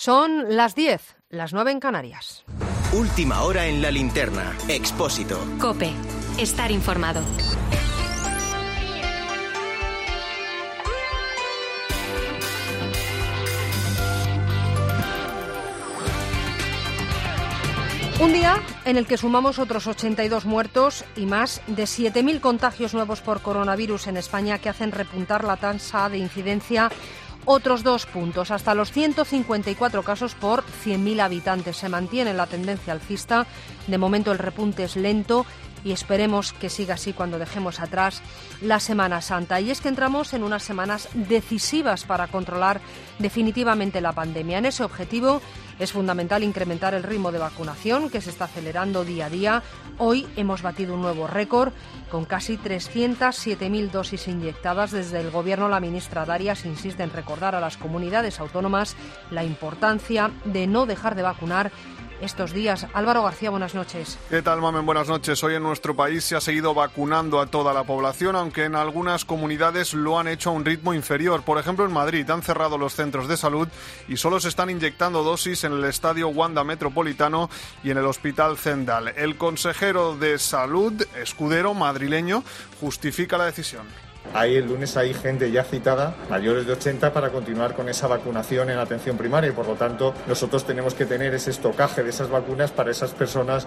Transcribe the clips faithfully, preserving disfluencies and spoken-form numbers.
Son las diez, las nueve en Canarias. Última hora en la linterna. Expósito. COPE. Estar informado. Un día en el que sumamos otros ochenta y dos muertos y más de siete mil contagios nuevos por coronavirus en España que hacen repuntar la tasa de incidencia otros dos puntos, hasta los ciento cincuenta y cuatro casos por cien mil habitantes. Se mantiene la tendencia alcista. De momento el repunte es lento y esperemos que siga así cuando dejemos atrás la Semana Santa. Y es que entramos en unas semanas decisivas para controlar definitivamente la pandemia. En ese objetivo es fundamental incrementar el ritmo de vacunación, que se está acelerando día a día. Hoy hemos batido un nuevo récord con casi trescientas siete mil dosis inyectadas. Desde el Gobierno, la ministra Darias insiste en recordar a las comunidades autónomas la importancia de no dejar de vacunar estos días. Álvaro García, buenas noches. ¿Qué tal, Mamen? Buenas noches. Hoy en nuestro país se ha seguido vacunando a toda la población, aunque en algunas comunidades lo han hecho a un ritmo inferior. Por ejemplo, en Madrid han cerrado los centros de salud y solo se están inyectando dosis en el Estadio Wanda Metropolitano y en el Hospital Zendal. El consejero de Salud, Escudero, madrileño, justifica la decisión. Ahí el lunes hay gente ya citada, mayores de ochenta, para continuar con esa vacunación en atención primaria y por lo tanto nosotros tenemos que tener ese estocaje de esas vacunas para esas personas.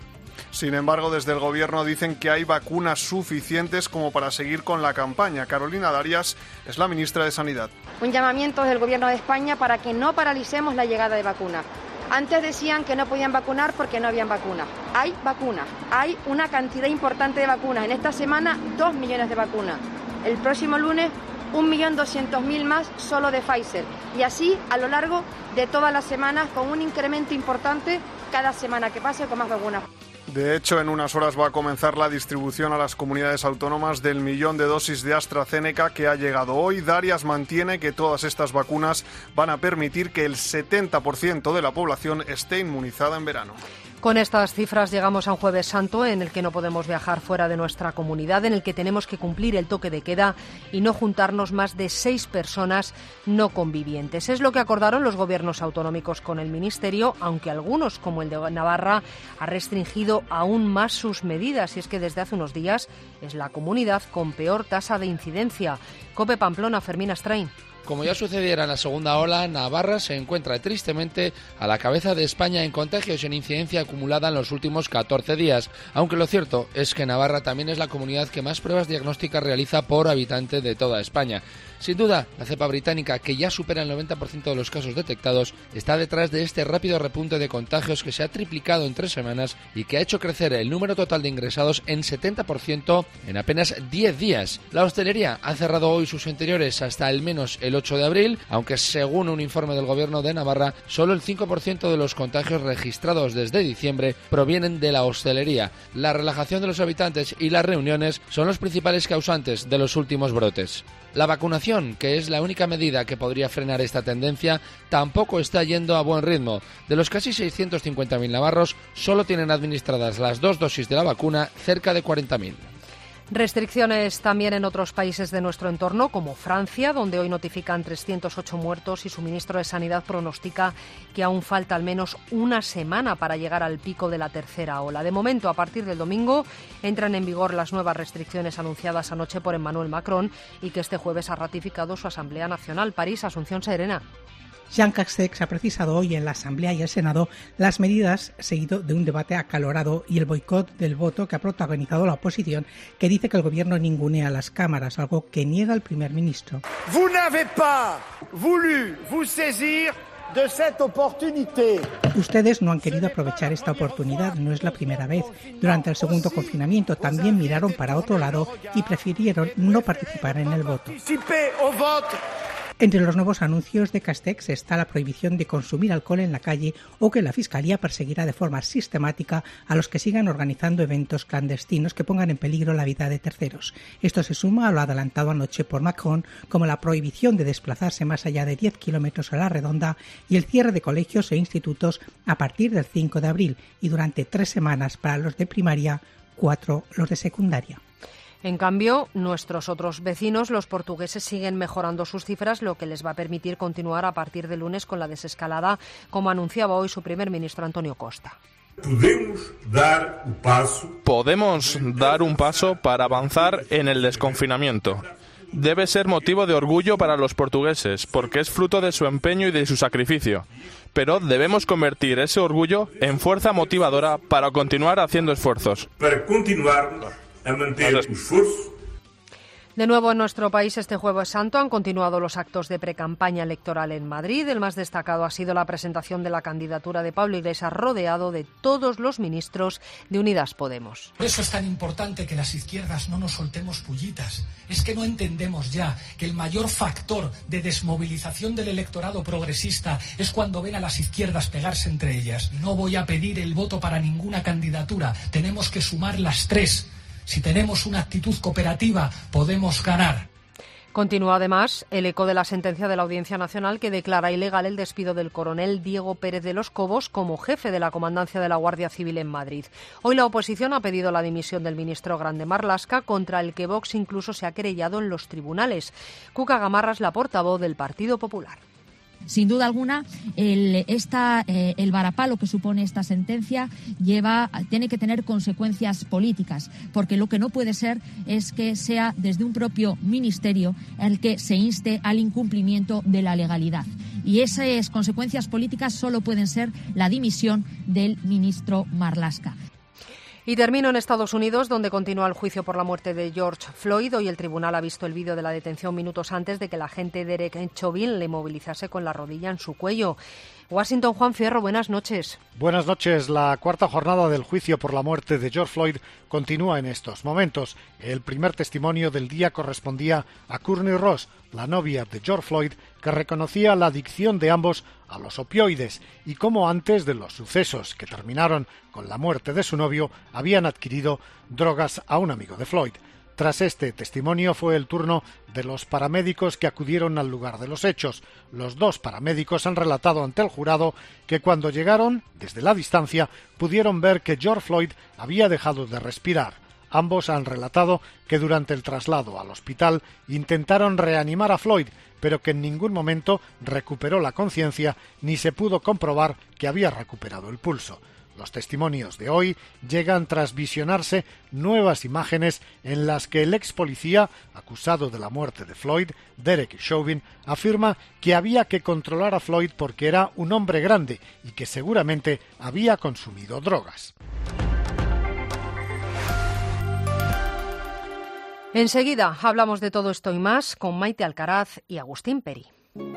Sin embargo, desde el Gobierno dicen que hay vacunas suficientes como para seguir con la campaña. Carolina Darias es la ministra de Sanidad. Un llamamiento del Gobierno de España para que no paralicemos la llegada de vacunas. Antes decían que no podían vacunar porque no habían vacunas. Hay vacunas, hay una cantidad importante de vacunas. En esta semana, dos millones de vacunas. El próximo lunes, un millón doscientos mil más solo de Pfizer. Y así a lo largo de todas las semanas, con un incremento importante cada semana que pase con más vacunas. De hecho, en unas horas va a comenzar la distribución a las comunidades autónomas del millón de dosis de AstraZeneca que ha llegado hoy. Darias mantiene que todas estas vacunas van a permitir que el setenta por ciento de la población esté inmunizada en verano. Con estas cifras llegamos a un Jueves Santo en el que no podemos viajar fuera de nuestra comunidad, en el que tenemos que cumplir el toque de queda y no juntarnos más de seis personas no convivientes. Es lo que acordaron los gobiernos autonómicos con el Ministerio, aunque algunos, como el de Navarra, ha restringido aún más sus medidas. Y es que desde hace unos días es la comunidad con peor tasa de incidencia. COPE Pamplona, Fermín Astrain. Como ya sucediera en la segunda ola, Navarra se encuentra tristemente a la cabeza de España en contagios y en incidencia acumulada en los últimos catorce días, aunque lo cierto es que Navarra también es la comunidad que más pruebas diagnósticas realiza por habitante de toda España. Sin duda, la cepa británica, que ya supera el noventa por ciento de los casos detectados, está detrás de este rápido repunte de contagios que se ha triplicado en tres semanas y que ha hecho crecer el número total de ingresados en setenta por ciento en apenas diez días. La hostelería ha cerrado hoy sus interiores hasta al menos el ocho de abril, aunque según un informe del Gobierno de Navarra, solo el cinco por ciento de los contagios registrados desde diciembre provienen de la hostelería. La relajación de los habitantes y las reuniones son los principales causantes de los últimos brotes. La vacunación, que es la única medida que podría frenar esta tendencia, tampoco está yendo a buen ritmo. De los casi seiscientos cincuenta mil navarros, solo tienen administradas las dos dosis de la vacuna cerca de cuarenta mil. Restricciones también en otros países de nuestro entorno, como Francia, donde hoy notifican trescientos ocho muertos y su ministro de Sanidad pronostica que aún falta al menos una semana para llegar al pico de la tercera ola. De momento, a partir del domingo, entran en vigor las nuevas restricciones anunciadas anoche por Emmanuel Macron y que este jueves ha ratificado su Asamblea Nacional. París, Asunción Serena. Jean Castex ha precisado hoy en la Asamblea y el Senado las medidas seguido de un debate acalorado y el boicot del voto que ha protagonizado la oposición, que dice que el gobierno ningunea a las cámaras, algo que niega el primer ministro. Vous n'avez pas voulu vous saisir de cette opportunité. Ustedes no han querido aprovechar esta oportunidad, no es la primera vez. Durante el segundo confinamiento también miraron para otro lado y prefirieron no participar en el voto. Entre los nuevos anuncios de Castex está la prohibición de consumir alcohol en la calle o que la Fiscalía perseguirá de forma sistemática a los que sigan organizando eventos clandestinos que pongan en peligro la vida de terceros. Esto se suma a lo adelantado anoche por Macron, como la prohibición de desplazarse más allá de diez kilómetros a la redonda y el cierre de colegios e institutos a partir del cinco de abril y durante tres semanas para los de primaria, cuatro los de secundaria. En cambio, nuestros otros vecinos, los portugueses, siguen mejorando sus cifras, lo que les va a permitir continuar a partir de lunes con la desescalada, como anunciaba hoy su primer ministro Antonio Costa. Podemos dar un paso. Podemos dar un paso para avanzar en el desconfinamiento. Debe ser motivo de orgullo para los portugueses, porque es fruto de su empeño y de su sacrificio. Pero debemos convertir ese orgullo en fuerza motivadora para continuar haciendo esfuerzos. Para continuar a mantener esfuerzos. De nuevo en nuestro país, este Jueves Santo han continuado los actos de precampaña electoral en Madrid. El más destacado ha sido la presentación de la candidatura de Pablo Iglesias, rodeado de todos los ministros de Unidas Podemos. Por eso es tan importante que las izquierdas no nos soltemos pullitas. Es que no entendemos ya que el mayor factor de desmovilización del electorado progresista es cuando ven a las izquierdas pegarse entre ellas. No voy a pedir el voto para ninguna candidatura. Tenemos que sumar las tres. Si tenemos una actitud cooperativa, podemos ganar. Continúa además el eco de la sentencia de la Audiencia Nacional que declara ilegal el despido del coronel Diego Pérez de los Cobos como jefe de la Comandancia de la Guardia Civil en Madrid. Hoy la oposición ha pedido la dimisión del ministro Grande Marlaska, contra el que Vox incluso se ha querellado en los tribunales. Cuca Gamarra es la portavoz del Partido Popular. Sin duda alguna, el, esta, eh, el varapalo que supone esta sentencia lleva, tiene que tener consecuencias políticas, porque lo que no puede ser es que sea desde un propio ministerio el que se inste al incumplimiento de la legalidad. Y esas consecuencias políticas solo pueden ser la dimisión del ministro Marlaska. Y termino en Estados Unidos, donde continúa el juicio por la muerte de George Floyd. Hoy el tribunal ha visto el vídeo de la detención minutos antes de que el agente Derek Chauvin le movilizase con la rodilla en su cuello. Washington, Juan Fierro, buenas noches. Buenas noches. La cuarta jornada del juicio por la muerte de George Floyd continúa en estos momentos. El primer testimonio del día correspondía a Courtney Ross, la novia de George Floyd, que reconocía la adicción de ambos a los opioides y cómo antes de los sucesos que terminaron con la muerte de su novio habían adquirido drogas a un amigo de Floyd. Tras este testimonio fue el turno de los paramédicos que acudieron al lugar de los hechos. Los dos paramédicos han relatado ante el jurado que cuando llegaron, desde la distancia, pudieron ver que George Floyd había dejado de respirar. Ambos han relatado que durante el traslado al hospital intentaron reanimar a Floyd, pero que en ningún momento recuperó la conciencia ni se pudo comprobar que había recuperado el pulso. Los testimonios de hoy llegan tras visionarse nuevas imágenes en las que el ex policía acusado de la muerte de Floyd, Derek Chauvin, afirma que había que controlar a Floyd porque era un hombre grande y que seguramente había consumido drogas. Enseguida hablamos de todo esto y más con Maite Alcaraz y Agustín Peri.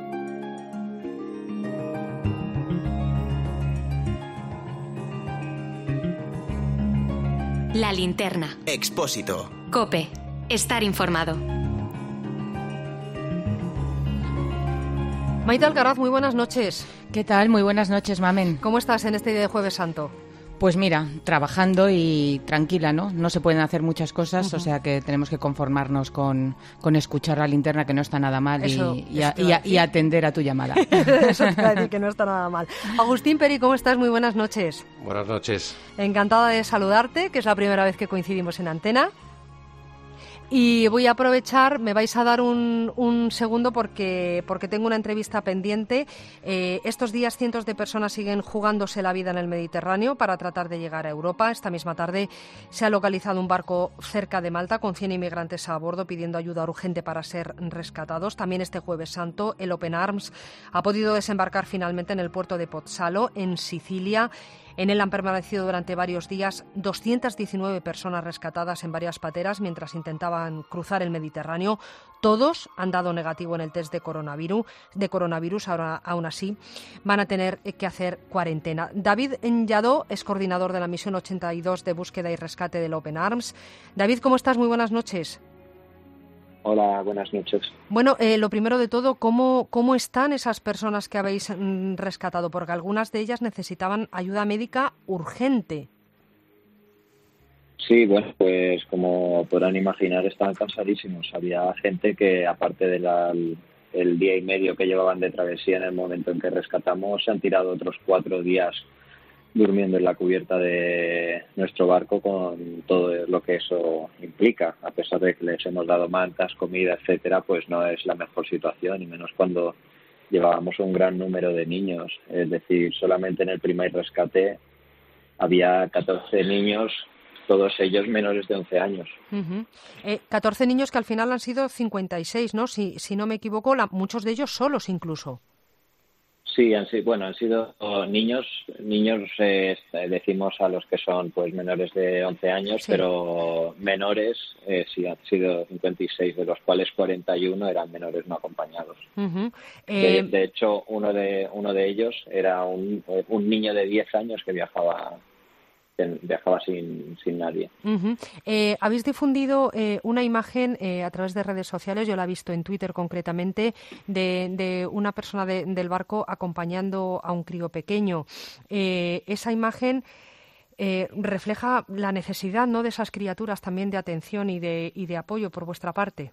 La linterna. Expósito. COPE. Estar informado. Maite Alcaraz, muy buenas noches. ¿Qué tal? Muy buenas noches, Mamen. ¿Cómo estás en este día de Jueves Santo? Pues mira, trabajando y tranquila, ¿no? No se pueden hacer muchas cosas, uh-huh. O sea que tenemos que conformarnos con, con escuchar la linterna, que no está nada mal, Eso, y, y, a, y, a, y atender a tu llamada. Eso te iba a decir, que no está nada mal. Agustín Peri, ¿cómo estás? Muy buenas noches. Buenas noches. Encantada de saludarte, que es la primera vez que coincidimos en antena. Y voy a aprovechar, me vais a dar un, un segundo porque, porque tengo una entrevista pendiente. Eh, estos días cientos de personas siguen jugándose la vida en el Mediterráneo para tratar de llegar a Europa. Esta misma tarde se ha localizado un barco cerca de Malta con cien inmigrantes a bordo pidiendo ayuda urgente para ser rescatados. También este Jueves Santo el Open Arms ha podido desembarcar finalmente en el puerto de Pozzallo, en Sicilia. En él han permanecido durante varios días doscientas diecinueve personas rescatadas en varias pateras mientras intentaban cruzar el Mediterráneo. Todos han dado negativo en el test de coronavirus. De coronavirus, ahora, aún así, van a tener que hacer cuarentena. David Enlladó es coordinador de la misión ochenta y dos de búsqueda y rescate del Open Arms. David, ¿cómo estás? Muy buenas noches. Hola, buenas noches. Bueno, eh, lo primero de todo, ¿cómo, ¿cómo están esas personas que habéis mm, rescatado? Porque algunas de ellas necesitaban ayuda médica urgente. Sí, bueno, pues como podrán imaginar, estaban cansadísimos. Había gente que, aparte del el día y medio que llevaban de travesía en el momento en que rescatamos, se han tirado otros cuatro días durmiendo en la cubierta de nuestro barco con todo lo que eso implica. A pesar de que les hemos dado mantas, comida, etcétera, pues no es la mejor situación, y menos cuando llevábamos un gran número de niños. Es decir, solamente en el primer rescate había catorce niños, todos ellos menores de once años. Uh-huh. eh, catorce niños que al final han sido cincuenta y seis, ¿no? Si, si no me equivoco, la, muchos de ellos solos incluso. Sí, han sido, bueno, han sido niños, niños eh, decimos a los que son pues menores de once años, sí. Pero menores eh, sí han sido cincuenta y seis, de los cuales cuarenta y uno eran menores no acompañados. Uh-huh. eh... de, eh... de hecho, uno de uno de ellos era un, un niño de diez años que viajaba viajaba sin, sin nadie. Uh-huh. Eh, habéis difundido eh, una imagen eh, a través de redes sociales, yo la he visto en Twitter concretamente, de, de una persona de, del barco acompañando a un crío pequeño. Eh, esa imagen eh, refleja la necesidad, ¿no?, de esas criaturas también de atención y de, y de apoyo por vuestra parte.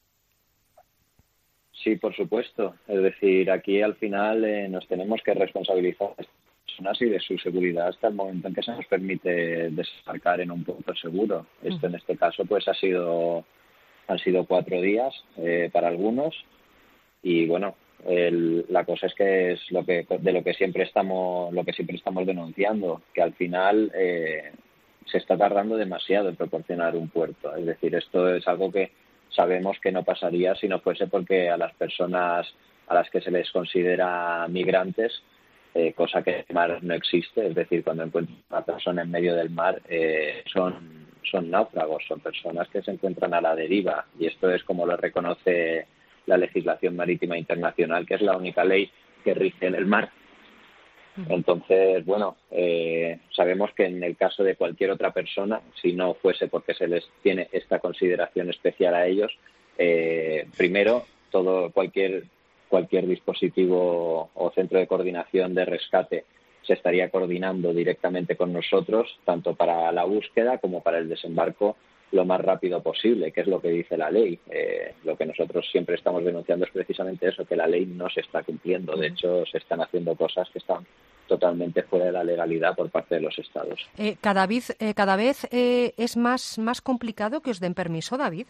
Sí, por supuesto. Es decir, aquí al final eh, nos tenemos que responsabilizar y de su seguridad hasta el momento en que se nos permite desembarcar en un punto seguro. Esto en este caso pues ha sido han sido cuatro días eh, para algunos, y bueno, el, la cosa es que es lo que de lo que siempre estamos lo que siempre estamos denunciando, que al final eh, se está tardando demasiado en proporcionar un puerto. Es decir, esto es algo que sabemos que no pasaría si no fuese porque a las personas a las que se les considera migrantes, Eh, cosa que en el mar no existe, es decir, cuando encuentran a una persona en medio del mar eh, son, son náufragos, son personas que se encuentran a la deriva, y esto es como lo reconoce la legislación marítima internacional, que es la única ley que rige en el mar. Entonces, bueno, eh, sabemos que en el caso de cualquier otra persona, si no fuese porque se les tiene esta consideración especial a ellos, eh, primero, todo cualquier cualquier dispositivo o centro de coordinación de rescate se estaría coordinando directamente con nosotros, tanto para la búsqueda como para el desembarco, lo más rápido posible, que es lo que dice la ley. Eh, lo que nosotros siempre estamos denunciando es precisamente eso, que la ley no se está cumpliendo. De hecho, se están haciendo cosas que están totalmente fuera de la legalidad por parte de los Estados. Eh, cada vez, eh, cada vez eh, es más, más complicado que os den permiso, David.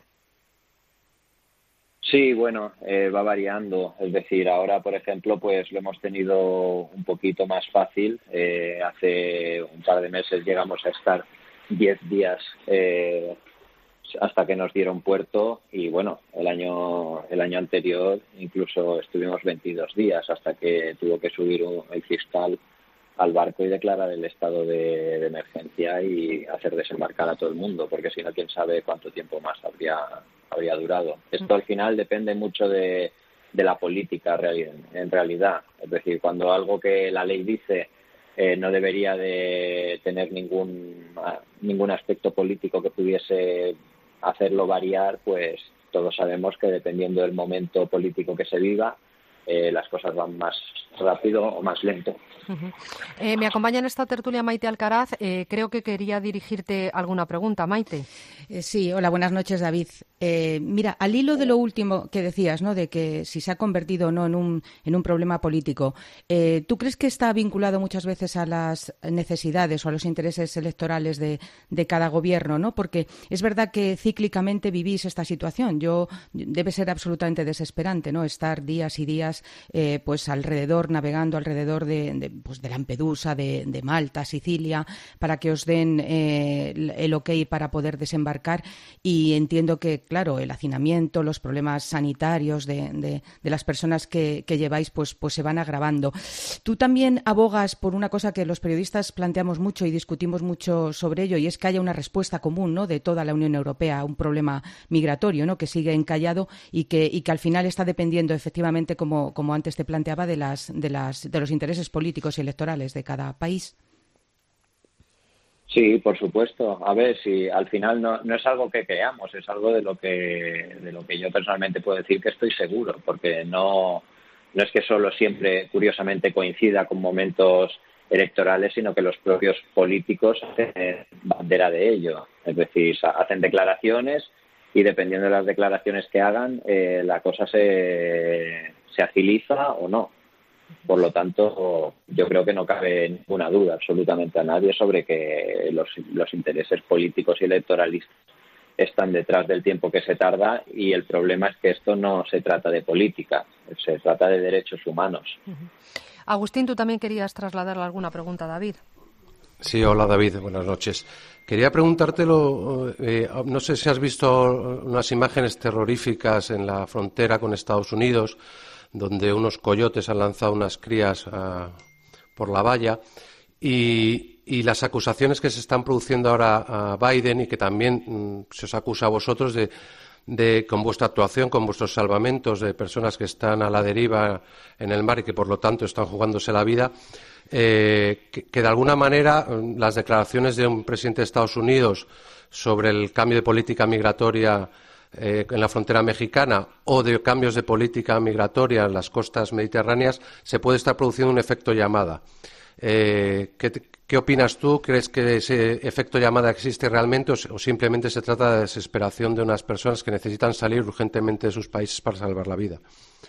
Sí, bueno, eh, va variando. Es decir, ahora, por ejemplo, pues lo hemos tenido un poquito más fácil. Eh, hace un par de meses llegamos a estar diez días eh, hasta que nos dieron puerto, y bueno, el año el año anterior incluso estuvimos veintidós días hasta que tuvo que subir un, el fiscal al barco y declarar el estado de, de emergencia y hacer desembarcar a todo el mundo, porque si no, quién sabe cuánto tiempo más habría habría durado. Esto al final depende mucho de, de la política en realidad. Es decir, cuando algo que la ley dice eh, no debería de tener ningún ningún aspecto político que pudiese hacerlo variar, pues todos sabemos que dependiendo del momento político que se viva, eh, las cosas van más rápido o más lento. Uh-huh. Eh, me acompaña en esta tertulia Maite Alcaraz. Eh, creo que quería dirigirte alguna pregunta, Maite. Eh, sí, hola, buenas noches, David. Eh, mira, al hilo de lo último que decías, ¿no?, de que si se ha convertido o no en un, en un problema político, eh, ¿tú crees que está vinculado muchas veces a las necesidades o a los intereses electorales de, de cada gobierno, ¿no? Porque es verdad que cíclicamente vivís esta situación. Yo debe ser absolutamente desesperante, ¿no?, estar días y días eh, pues alrededor, navegando alrededor de, de, pues de Lampedusa, de, de Malta, Sicilia, para que os den eh, el, el ok para poder desembarcar. Y entiendo que, claro, el hacinamiento, los problemas sanitarios de, de, de las personas que, que lleváis, pues, pues se van agravando. Tú también abogas por una cosa que los periodistas planteamos mucho y discutimos mucho sobre ello, y es que haya una respuesta común, ¿no?, de toda la Unión Europea a un problema migratorio, ¿no?, que sigue encallado y que, y que al final está dependiendo efectivamente, como, como antes te planteaba, de, las, de, las, de los intereses políticos y electorales de cada país. Sí, por supuesto. A ver, si al final no, no es algo que creamos, es algo de lo que de lo que yo personalmente puedo decir que estoy seguro, porque no no es que solo siempre, curiosamente, coincida con momentos electorales, sino que los propios políticos hacen bandera de ello. Es decir, hacen declaraciones y dependiendo de las declaraciones que hagan, eh, la cosa se, se agiliza o no. Por lo tanto, yo creo que no cabe ninguna duda absolutamente a nadie sobre que los, los intereses políticos y electoralistas están detrás del tiempo que se tarda, y el problema es que esto no se trata de política, se trata de derechos humanos. Agustín, tú también querías trasladarle alguna pregunta a David. Sí, hola David, buenas noches. Quería preguntártelo, eh, no sé si has visto unas imágenes terroríficas en la frontera con Estados Unidos, donde unos coyotes han lanzado unas crías uh, por la valla, y, y las acusaciones que se están produciendo ahora a Biden, y que también mm, se os acusa a vosotros de, de, con vuestra actuación, con vuestros salvamentos de personas que están a la deriva en el mar y que, por lo tanto, están jugándose la vida. Eh, que, que de alguna manera las declaraciones de un presidente de Estados Unidos sobre el cambio de política migratoria eh, en la frontera mexicana, o de cambios de política migratoria en las costas mediterráneas, se puede estar produciendo un efecto llamada. Eh, ¿qué, ¿Qué opinas tú? ¿Crees que ese efecto llamada existe realmente, o, o simplemente se trata de desesperación de unas personas que necesitan salir urgentemente de sus países para salvar la vida?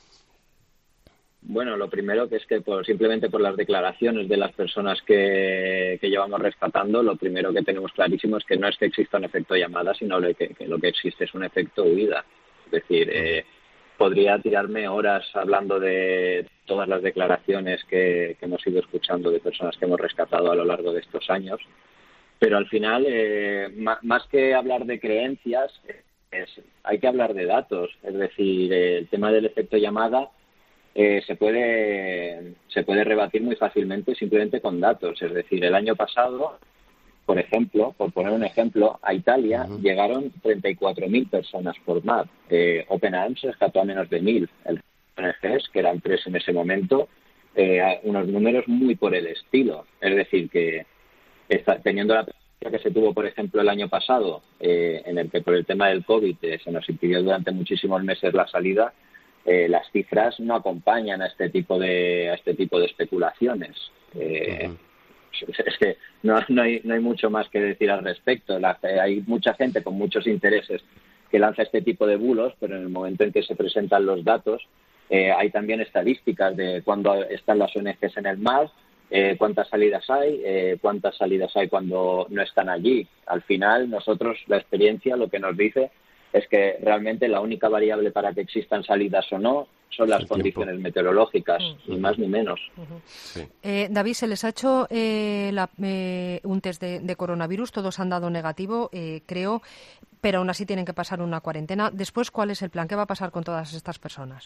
Bueno, lo primero que es que por, simplemente por las declaraciones de las personas que, que llevamos rescatando, lo primero que tenemos clarísimo es que no es que exista un efecto llamada, sino lo que, que lo que existe es un efecto huida. Es decir, eh, podría tirarme horas hablando de todas las declaraciones que, que hemos ido escuchando de personas que hemos rescatado a lo largo de estos años, pero al final, eh, más que hablar de creencias, es, hay que hablar de datos. Es decir, el tema del efecto llamada Eh, se puede se puede rebatir muy fácilmente simplemente con datos. Es decir, el año pasado, por ejemplo, por poner un ejemplo, a Italia uh-huh. llegaron treinta y cuatro mil personas por mar. Eh, Open Arms rescató a menos de mil. El O N Ges, que eran tres en ese momento, eh, unos números muy por el estilo. Es decir, que está, teniendo la que se tuvo, por ejemplo, el año pasado, eh, en el que por el tema del COVID eh, se nos impidió durante muchísimos meses la salida, Eh, las cifras no acompañan a este tipo de a este tipo de especulaciones. Eh, uh-huh. Es que no, no hay no hay mucho más que decir al respecto. La, eh, hay mucha gente con muchos intereses que lanza este tipo de bulos, pero en el momento en que se presentan los datos, eh, hay también estadísticas de cuándo están las O N Ges en el mar, eh, cuántas salidas hay, eh, cuántas salidas hay cuando no están allí. Al final, nosotros, la experiencia lo que nos dice es que realmente la única variable para que existan salidas o no son las condiciones meteorológicas, uh-huh. ni más ni menos. Uh-huh. Sí. Eh, David, se les ha hecho eh, la, eh, un test de, de coronavirus, todos han dado negativo, eh, creo, pero aún así tienen que pasar una cuarentena. Después, ¿cuál es el plan? ¿Qué va a pasar con todas estas personas?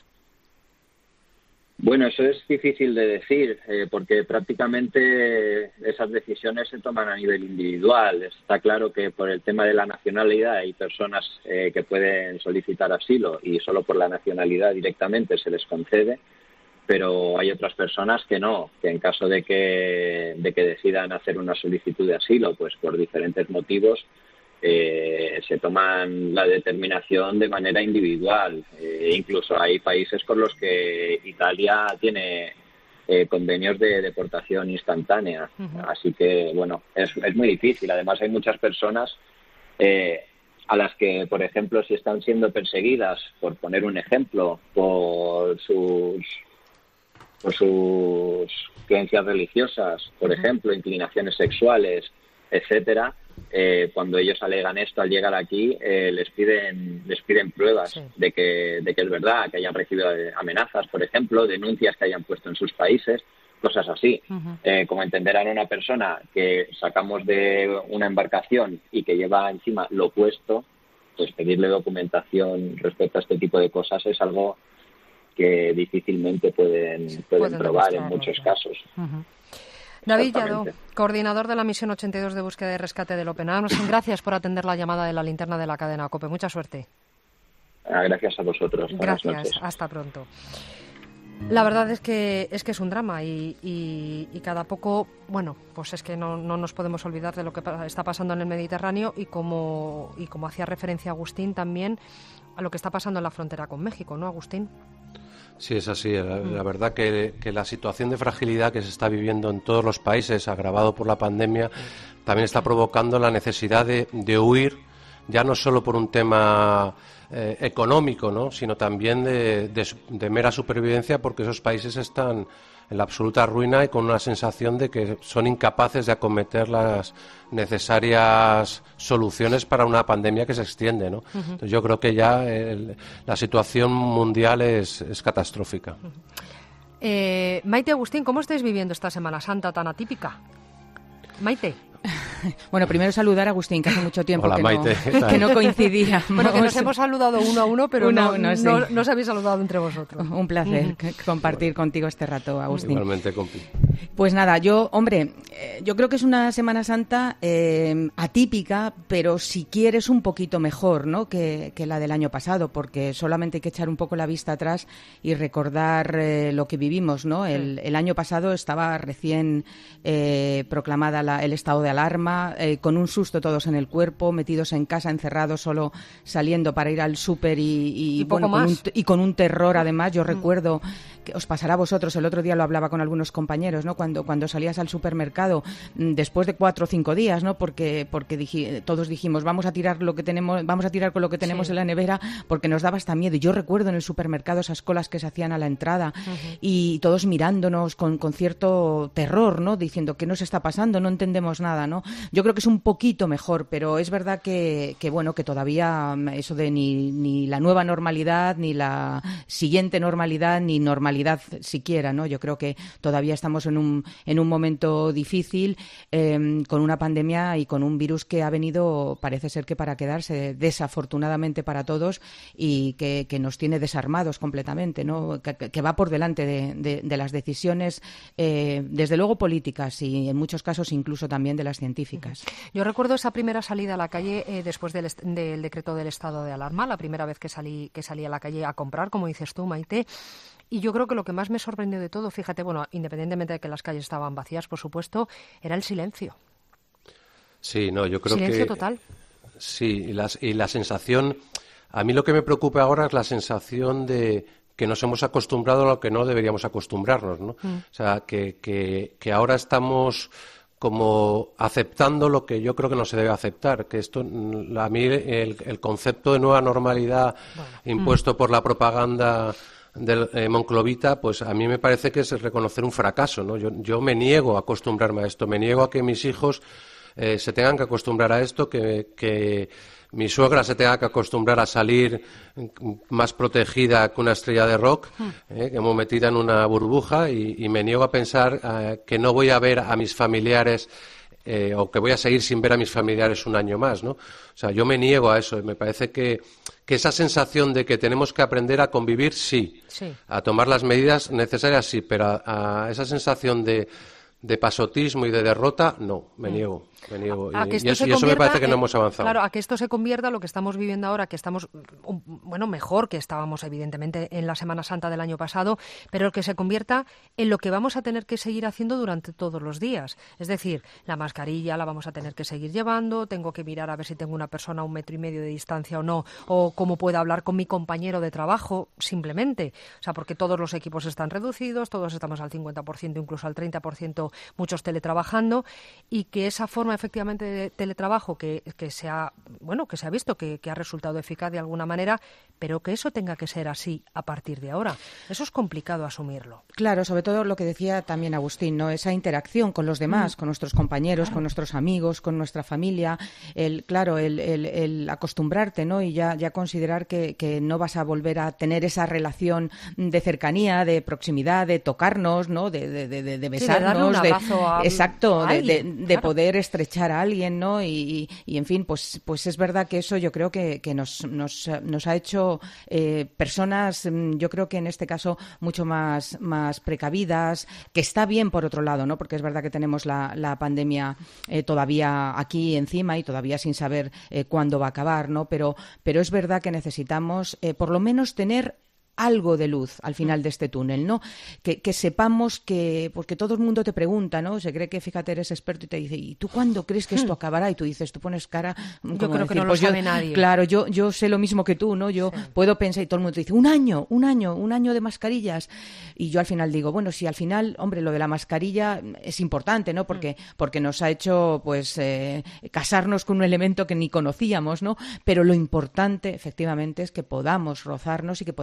Bueno, eso es difícil de decir, eh, porque prácticamente esas decisiones se toman a nivel individual. Está claro que por el tema de la nacionalidad hay personas eh, que pueden solicitar asilo y solo por la nacionalidad directamente se les concede, pero hay otras personas que no, que en caso de que, de que decidan hacer una solicitud de asilo, pues por diferentes motivos, Eh, se toman la determinación de manera individual. Eh, incluso hay países con los que Italia tiene eh, convenios de deportación instantánea. Uh-huh. Así que, bueno, es, es muy difícil. Además, hay muchas personas eh, a las que, por ejemplo, si están siendo perseguidas, por poner un ejemplo, por sus, por sus creencias religiosas, por uh-huh. ejemplo, inclinaciones sexuales, etcétera, Eh, cuando ellos alegan esto al llegar aquí, eh, les piden les piden pruebas sí. de que de que es verdad, que hayan recibido amenazas, por ejemplo, denuncias que hayan puesto en sus países, cosas así. Uh-huh. Eh, como entenderán una persona que sacamos de una embarcación y que lleva encima lo puesto, pues pedirle documentación respecto a este tipo de cosas es algo que difícilmente pueden, sí, pueden, pueden probar en muchos casos. Uh-huh. David Lladó, coordinador de la misión ochenta y dos de búsqueda y rescate del Open Arms. Gracias por atender la llamada de la linterna de la cadena COPE. Mucha suerte. Gracias a vosotros. Gracias. Hasta pronto. La verdad es que es que es un drama y, y, y cada poco, bueno, pues es que no, no nos podemos olvidar de lo que está pasando en el Mediterráneo y como y como hacía referencia Agustín también a lo que está pasando en la frontera con México, ¿no, Agustín? Sí, es así. La, la verdad que, que la situación de fragilidad que se está viviendo en todos los países, agravado por la pandemia, también está provocando la necesidad de, de huir, ya no solo por un tema eh, económico, ¿no?, sino también de, de, de mera supervivencia, porque esos países están en la absoluta ruina y con una sensación de que son incapaces de acometer las necesarias soluciones para una pandemia que se extiende, ¿no? Uh-huh. Entonces, yo creo que ya el, la situación mundial es, es catastrófica. Uh-huh. eh, Maite, Agustín, ¿cómo estáis viviendo esta Semana Santa tan atípica? Maite. Bueno, primero saludar a Agustín, que hace mucho tiempo Hola, que, Maite, no, que no coincidíamos. Bueno, que nos hemos saludado uno a uno, pero uno, no, no, sí. no, no os habéis saludado entre vosotros. Un placer mm. compartir contigo este rato, Agustín. Igualmente, compi. Pues nada, yo, hombre, eh, yo creo que es una Semana Santa eh, atípica, pero si quieres un poquito mejor, ¿no?, que, que la del año pasado, porque solamente hay que echar un poco la vista atrás y recordar eh, lo que vivimos, ¿no? El, el año pasado estaba recién eh, proclamada la, el estado de alarma, eh, con un susto todos en el cuerpo, metidos en casa, encerrados, solo saliendo para ir al súper y, y, y, bueno, con un, y con un terror, además. Yo mm. recuerdo, que os pasará a vosotros, el otro día lo hablaba con algunos compañeros, ¿no?, cuando, cuando salías al supermercado, después de cuatro o cinco días, ¿no?, porque, porque dij, todos dijimos, vamos a tirar lo que tenemos, vamos a tirar con lo que tenemos sí. en la nevera, porque nos daba hasta miedo. Y yo recuerdo en el supermercado esas colas que se hacían a la entrada, uh-huh. y todos mirándonos con, con cierto terror, ¿no?, diciendo, ¿qué nos está pasando? No entendemos nada, ¿no? Yo creo que es un poquito mejor, pero es verdad que, que bueno, que todavía eso de ni, ni la nueva normalidad, ni la siguiente normalidad, ni normalidad siquiera, ¿no? Yo creo que todavía estamos en un, en un momento difícil, eh, con una pandemia y con un virus que ha venido, parece ser que para quedarse, desafortunadamente para todos, y que, que nos tiene desarmados completamente, ¿no? Que, que va por delante de, de, de las decisiones, eh, desde luego políticas, y en muchos casos incluso también de las científicas. Yo recuerdo esa primera salida a la calle eh, después del, est- del decreto del estado de alarma, la primera vez que salí, que salí a la calle a comprar, como dices tú, Maite, y yo creo que lo que más me sorprendió de todo, fíjate, bueno, independientemente de que las calles estaban vacías, por supuesto, era el silencio. Sí, no, yo creo silencio que... total. Sí, y la, y la sensación... A mí lo que me preocupa ahora es la sensación de que nos hemos acostumbrado a lo que no deberíamos acostumbrarnos, ¿no? Mm. O sea, que, que, que ahora estamos como aceptando lo que yo creo que no se debe aceptar, que esto, a mí el, el concepto de nueva normalidad bueno. impuesto mm. por la propaganda del eh, monclovita, pues a mí me parece que es reconocer un fracaso, ¿no? Yo, yo me niego a acostumbrarme a esto, me niego a que mis hijos eh, se tengan que acostumbrar a esto, que, que mi suegra se tenga que acostumbrar a salir más protegida que una estrella de rock, eh, como metida en una burbuja, y, y me niego a pensar eh, que no voy a ver a mis familiares eh, o que voy a seguir sin ver a mis familiares un año más, ¿no? O sea, yo me niego a eso. Me parece que, que esa sensación de que tenemos que aprender a convivir, sí, sí. a tomar las medidas necesarias, sí, pero a, a esa sensación de, de pasotismo y de derrota, no, me niego. Me niego. A, a y, y, eso, y eso me parece que no en, hemos avanzado. Claro, a que esto se convierta, lo que estamos viviendo ahora, que estamos, um, bueno, mejor que estábamos evidentemente en la Semana Santa del año pasado, pero que se convierta en lo que vamos a tener que seguir haciendo durante todos los días. Es decir, la mascarilla la vamos a tener que seguir llevando, tengo que mirar a ver si tengo una persona a un metro y medio de distancia o no, o cómo puedo hablar con mi compañero de trabajo, simplemente. O sea, porque todos los equipos están reducidos, todos estamos al cincuenta por ciento, incluso al treinta por ciento, muchos teletrabajando, y que esa forma efectivamente de teletrabajo que, que se ha bueno que se ha visto que, que ha resultado eficaz de alguna manera, pero que eso tenga que ser así a partir de ahora, eso es complicado asumirlo. Claro, sobre todo lo que decía también Agustín, ¿no? Esa interacción con los demás, mm. con nuestros compañeros, claro. con nuestros amigos, con nuestra familia, el claro, el, el, el acostumbrarte, ¿no? Y ya, ya considerar que, que no vas a volver a tener esa relación de cercanía, de proximidad, de tocarnos, ¿no? De, de, de, de besarnos, sí, de, darle un de a, exacto, a de, alguien, de, de claro. poder estrechar a alguien, ¿no? Y, y, y en fin, pues, pues es verdad que eso yo creo que, que nos, nos, nos ha hecho eh, personas, yo creo que en este caso mucho más, más precavidas, que está bien por otro lado, ¿no? Porque es verdad que tenemos la, la pandemia eh, todavía aquí encima y todavía sin saber eh, cuándo va a acabar, ¿no? Pero, pero es verdad que necesitamos eh, por lo menos tener algo de luz al final de este túnel, ¿no? Que, que sepamos que, porque todo el mundo te pregunta, ¿no? Se cree que, fíjate, eres experto y te dice, ¿y tú cuándo crees que esto acabará? Y tú dices, tú pones cara... Yo creo decir, que no pues lo sabe yo, nadie. Claro, yo, yo sé lo mismo que tú, ¿no? Yo sí. puedo pensar y todo el mundo te dice, un año, un año, un año de mascarillas. Y yo al final digo, bueno, si al final, hombre, lo de la mascarilla es importante, ¿no? Porque, porque nos ha hecho, pues, eh, casarnos con un elemento que ni conocíamos, ¿no? Pero lo importante, efectivamente, es que podamos rozarnos y que podamos volver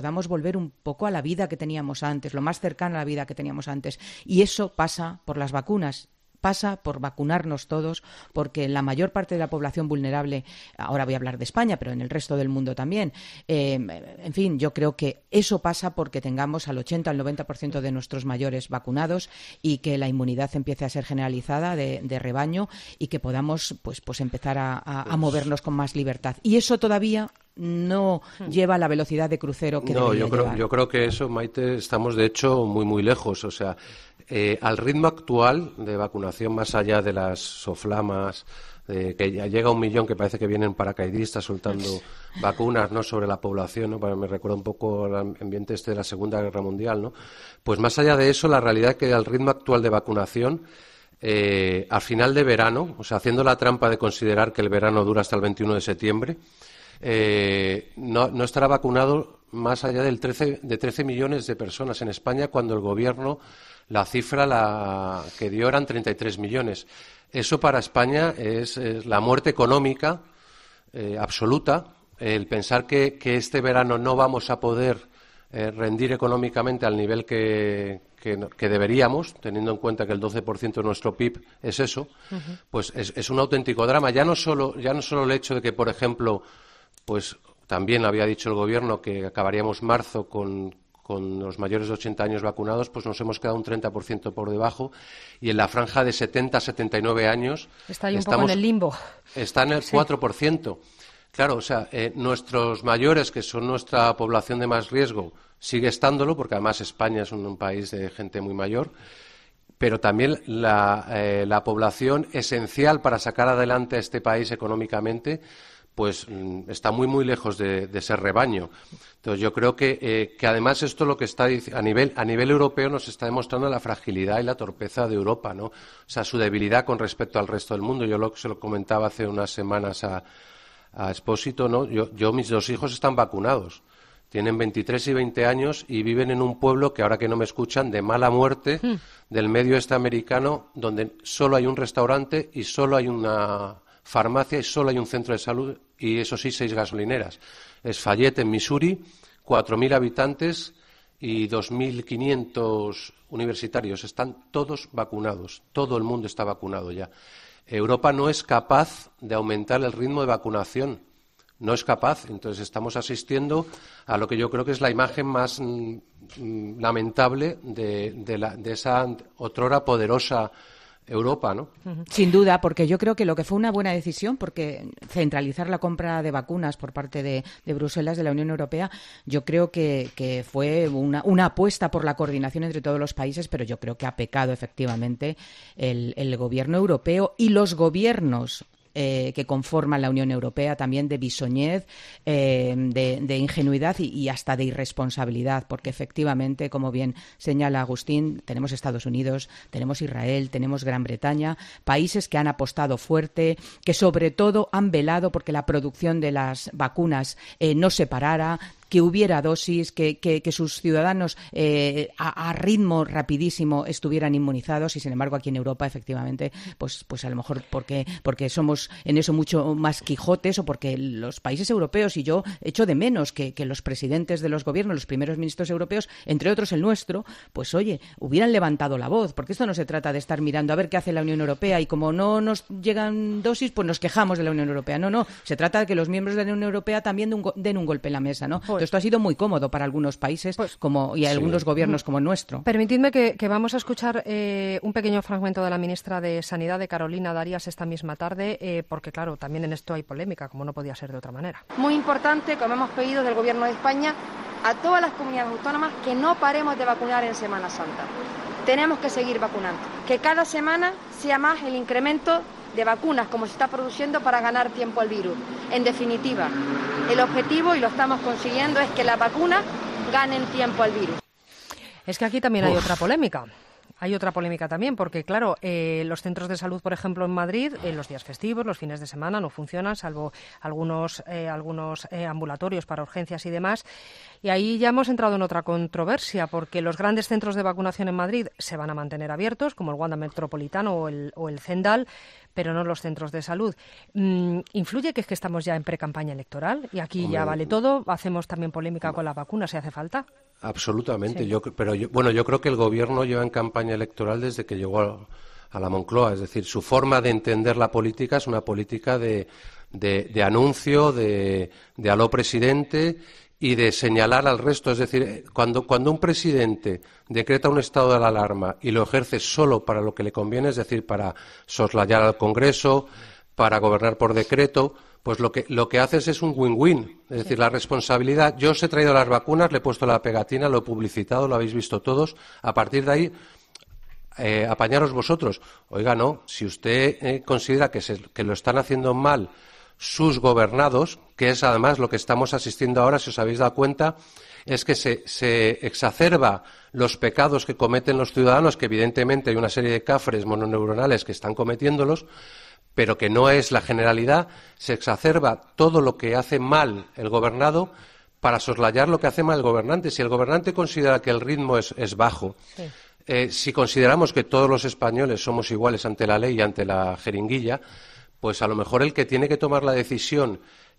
volver un poco a la vida que teníamos antes, lo más cercano a la vida que teníamos antes. Y eso pasa por las vacunas. Pasa por vacunarnos todos, porque la mayor parte de la población vulnerable, ahora voy a hablar de España, pero en el resto del mundo también, eh, en fin, yo creo que eso pasa porque tengamos al ochenta al noventa por ciento de nuestros mayores vacunados y que la inmunidad empiece a ser generalizada de, de rebaño y que podamos pues, pues empezar a, a, a movernos con más libertad. Y eso todavía no lleva la velocidad de crucero que no, debería yo creo, llevar. yo creo que eso, Maite, estamos de hecho muy, muy lejos. O sea, eh, al ritmo actual de vacunación, más allá de las soflamas, eh, que ya llega a un millón, que parece que vienen paracaidistas soltando vacunas, ¿no?, sobre la población, ¿no? Me recuerda un poco al ambiente este de la Segunda Guerra Mundial, ¿no? Pues más allá de eso, la realidad es que al ritmo actual de vacunación, eh, al final de verano, o sea, haciendo la trampa de considerar que el verano dura hasta el veintiuno de septiembre, Eh, no, no estará vacunado más allá del trece, de trece millones de personas en España, cuando el Gobierno la cifra la que dio eran treinta y tres millones. Eso para España es, es la muerte económica eh, absoluta. El pensar que, que este verano no vamos a poder eh, rendir económicamente al nivel que, que, que deberíamos, teniendo en cuenta que el doce por ciento de nuestro P I B es eso, uh-huh. pues es, es un auténtico drama. Ya no solo, ya no solo el hecho de que, por ejemplo, pues también había dicho el Gobierno que acabaríamos marzo con, con los mayores de ochenta años vacunados, pues nos hemos quedado un treinta por ciento por debajo, y en la franja de setenta a setenta y nueve años está ahí un estamos, poco en el limbo. Está en el sí. cuatro por ciento. Claro, o sea, eh, nuestros mayores, que son nuestra población de más riesgo, sigue estándolo, porque además España es un, un país de gente muy mayor, pero también la, eh, la población esencial para sacar adelante a este país económicamente, pues está muy, muy lejos de, de ser rebaño. Entonces, yo creo que, eh, que además esto lo que está a nivel, a nivel europeo nos está demostrando la fragilidad y la torpeza de Europa, ¿no? O sea, su debilidad con respecto al resto del mundo. Yo lo, se lo comentaba hace unas semanas a, a Expósito, ¿no? Yo, yo, mis dos hijos están vacunados. Tienen veintitrés y veinte años y viven en un pueblo que, ahora que no me escuchan, de mala muerte, mm. del medio este americano, donde solo hay un restaurante y solo hay una farmacia y solo hay un centro de salud, y eso sí, seis gasolineras. Es Fayette, en Missouri, cuatro mil habitantes y dos mil quinientos universitarios. Están todos vacunados. Todo el mundo está vacunado ya. Europa no es capaz de aumentar el ritmo de vacunación. No es capaz. Entonces estamos asistiendo a lo que yo creo que es la imagen más mm, lamentable de, de, la, de esa otrora poderosa Europa, ¿no? Sin duda, porque yo creo que lo que fue una buena decisión, porque centralizar la compra de vacunas por parte de, de Bruselas, de la Unión Europea, yo creo que, que fue una, una apuesta por la coordinación entre todos los países, pero yo creo que ha pecado efectivamente el, el gobierno europeo y los gobiernos Eh, que conforman la Unión Europea, también de bisoñez, eh, de, de ingenuidad y, y hasta de irresponsabilidad, porque efectivamente, como bien señala Agustín, tenemos Estados Unidos, tenemos Israel, tenemos Gran Bretaña, países que han apostado fuerte, que sobre todo han velado porque la producción de las vacunas eh, no se parara, que hubiera dosis, que, que, que sus ciudadanos eh, a, a ritmo rapidísimo estuvieran inmunizados, y sin embargo aquí en Europa efectivamente pues, pues a lo mejor porque, porque somos en eso mucho más quijotes, o porque los países europeos, y yo echo de menos que, que los presidentes de los gobiernos, los primeros ministros europeos, entre otros el nuestro, pues oye, hubieran levantado la voz, porque esto no se trata de estar mirando a ver qué hace la Unión Europea y como no nos llegan dosis, pues nos quejamos de la Unión Europea. No, no, se trata de que los miembros de la Unión Europea también den un, den un golpe en la mesa, ¿no? Pues, esto ha sido muy cómodo para algunos países pues, como y algunos sí. gobiernos como el nuestro. Permitidme que, que vamos a escuchar eh, un pequeño fragmento de la ministra de Sanidad, de Carolina Darias, esta misma tarde, eh, porque claro, también en esto hay polémica, como no podía ser de otra manera. Muy importante, como hemos pedido del Gobierno de España, a todas las comunidades autónomas, que no paremos de vacunar en Semana Santa. Tenemos que seguir vacunando. Que cada semana sea más el incremento de vacunas, como se está produciendo, para ganar tiempo al virus. En definitiva, el objetivo, y lo estamos consiguiendo, es que las vacunas ganen tiempo al virus. Es que aquí también hay Uf. otra polémica. Hay otra polémica también, porque claro, eh, los centros de salud, por ejemplo, en Madrid, en los días festivos, los fines de semana, no funcionan, salvo algunos, eh, algunos eh, ambulatorios para urgencias y demás. Y ahí ya hemos entrado en otra controversia, porque los grandes centros de vacunación en Madrid se van a mantener abiertos, como el Wanda Metropolitano o el, o el Zendal, pero no los centros de salud. Mm, ¿Influye que es que estamos ya en pre-campaña electoral y aquí Hombre, ya vale todo? ¿Hacemos también polémica con la vacuna si hace falta? Absolutamente. Sí. Yo, pero yo, bueno, yo creo que el Gobierno lleva en campaña electoral desde que llegó a, a la Moncloa. Es decir, su forma de entender la política es una política de, de, de anuncio, de, de aló presidente y de señalar al resto. Es decir, cuando, cuando un presidente decreta un estado de alarma y lo ejerce solo para lo que le conviene, es decir, para soslayar al Congreso, para gobernar por decreto, pues lo que, lo que haces es un win-win. Es decir, la responsabilidad. Yo os he traído las vacunas, le he puesto la pegatina, lo he publicitado, lo habéis visto todos. A partir de ahí, eh, apañaros vosotros. Oiga, no, si usted eh, considera que, se, que lo están haciendo mal sus gobernados, que es además lo que estamos asistiendo ahora, si os habéis dado cuenta, es que se, se exacerba los pecados que cometen los ciudadanos, que evidentemente hay una serie de cafres mononeuronales que están cometiéndolos, pero que no es la generalidad. Se exacerba todo lo que hace mal el gobernado para soslayar lo que hace mal el gobernante. Si el gobernante considera que el ritmo es, es bajo, sí. eh, si consideramos que todos los españoles somos iguales ante la ley y ante la jeringuilla, pues a lo mejor el que tiene que tomar la decisión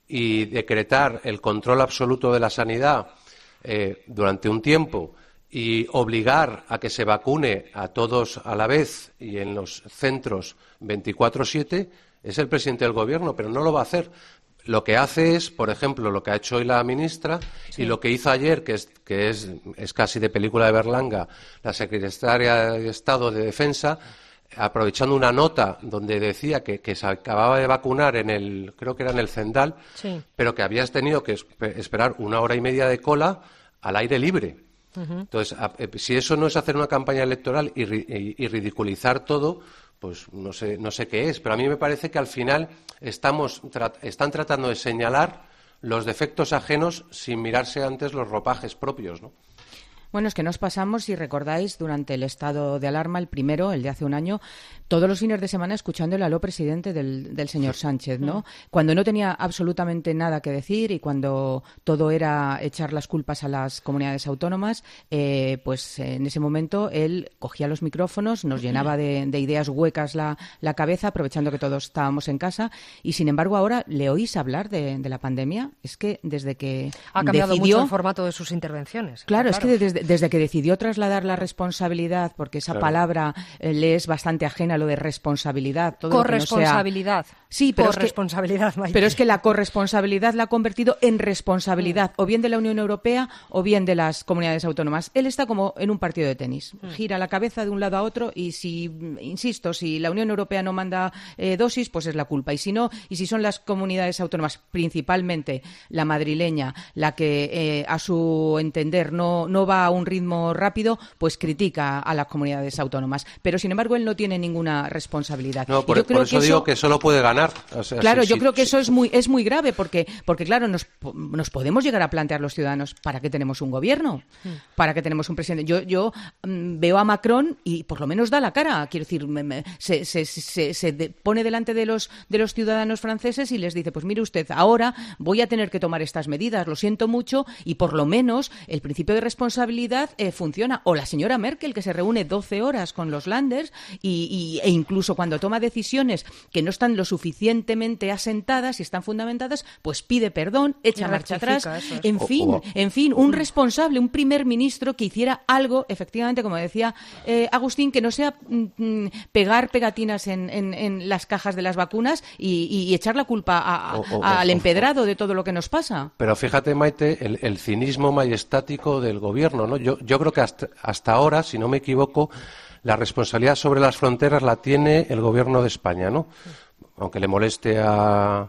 y decretar el control absoluto de la sanidad eh, durante un tiempo y obligar a que se vacune a todos a la vez y en los centros veinticuatro siete es el presidente del Gobierno, pero no lo va a hacer. Lo que hace es, por ejemplo, lo que ha hecho hoy la ministra sí. y lo que hizo ayer, que es, que es, es casi de película de Berlanga, la secretaria de Estado de Defensa, aprovechando una nota donde decía que, que se acababa de vacunar en el, creo que era en el Zendal, sí. pero que habías tenido que esperar una hora y media de cola al aire libre. Uh-huh. Entonces, si eso no es hacer una campaña electoral y, y, y ridiculizar todo, pues no sé, no sé qué es. Pero a mí me parece que al final estamos tra- están tratando de señalar los defectos ajenos sin mirarse antes los ropajes propios, ¿no? Bueno, es que nos pasamos, si recordáis, durante el estado de alarma, el primero, el de hace un año, todos los fines de semana escuchando el aló presidente del, del señor Sánchez, ¿no? Cuando no tenía absolutamente nada que decir y cuando todo era echar las culpas a las comunidades autónomas, eh, pues en ese momento él cogía los micrófonos, nos llenaba de, de ideas huecas la, la cabeza, aprovechando que todos estábamos en casa, y sin embargo ahora le oís hablar de, de la pandemia. Es que desde que ha cambiado decidió... mucho el formato de sus intervenciones. Claro, claro. es que desde Desde que decidió trasladar la responsabilidad, porque esa claro. palabra eh, le es bastante ajena a lo de responsabilidad. Todo corresponsabilidad. Lo que no sea... Sí, pero corresponsabilidad, es, que, pero es que la corresponsabilidad la ha convertido en responsabilidad, mm. o bien de la Unión Europea o bien de las comunidades autónomas. Él está como en un partido de tenis. Mm. Gira la cabeza de un lado a otro y si, insisto, si la Unión Europea no manda eh, dosis, pues es la culpa. Y si no, y si son las comunidades autónomas, principalmente la madrileña, la que eh, a su entender no, no va a un ritmo rápido, pues critica a las comunidades autónomas. Pero, sin embargo, él no tiene ninguna responsabilidad. No, por, y yo creo por eso que digo eso, que solo puede ganar. O sea, claro, sí, yo sí, creo que sí. eso es muy es muy grave porque, porque claro, nos, nos podemos llegar a plantear los ciudadanos ¿para qué tenemos un gobierno? ¿Para qué tenemos un presidente? Yo, yo mmm, veo a Macron y por lo menos da la cara. Quiero decir, me, me, se, se, se, se de, pone delante de los, de los ciudadanos franceses y les dice, pues mire usted, ahora voy a tener que tomar estas medidas, lo siento mucho, y por lo menos el principio de responsabilidad eh, funciona. O la señora Merkel, que se reúne doce horas con los Länders y, y, e incluso cuando toma decisiones que no están lo suficientemente asentadas y están fundamentadas, pues pide perdón, echa marcha atrás. Es. En fin, oh, oh. en fin, un responsable, un primer ministro que hiciera algo, efectivamente, como decía eh, Agustín, que no sea mm, pegar pegatinas en, en, en las cajas de las vacunas y, y, y echar la culpa a, a, oh, oh, al empedrado oh, oh. de todo lo que nos pasa. Pero fíjate, Maite, el, el cinismo majestático del gobierno, ¿no? Yo, yo creo que hasta, hasta ahora, si no me equivoco, la responsabilidad sobre las fronteras la tiene el gobierno de España, ¿no? Aunque le moleste a,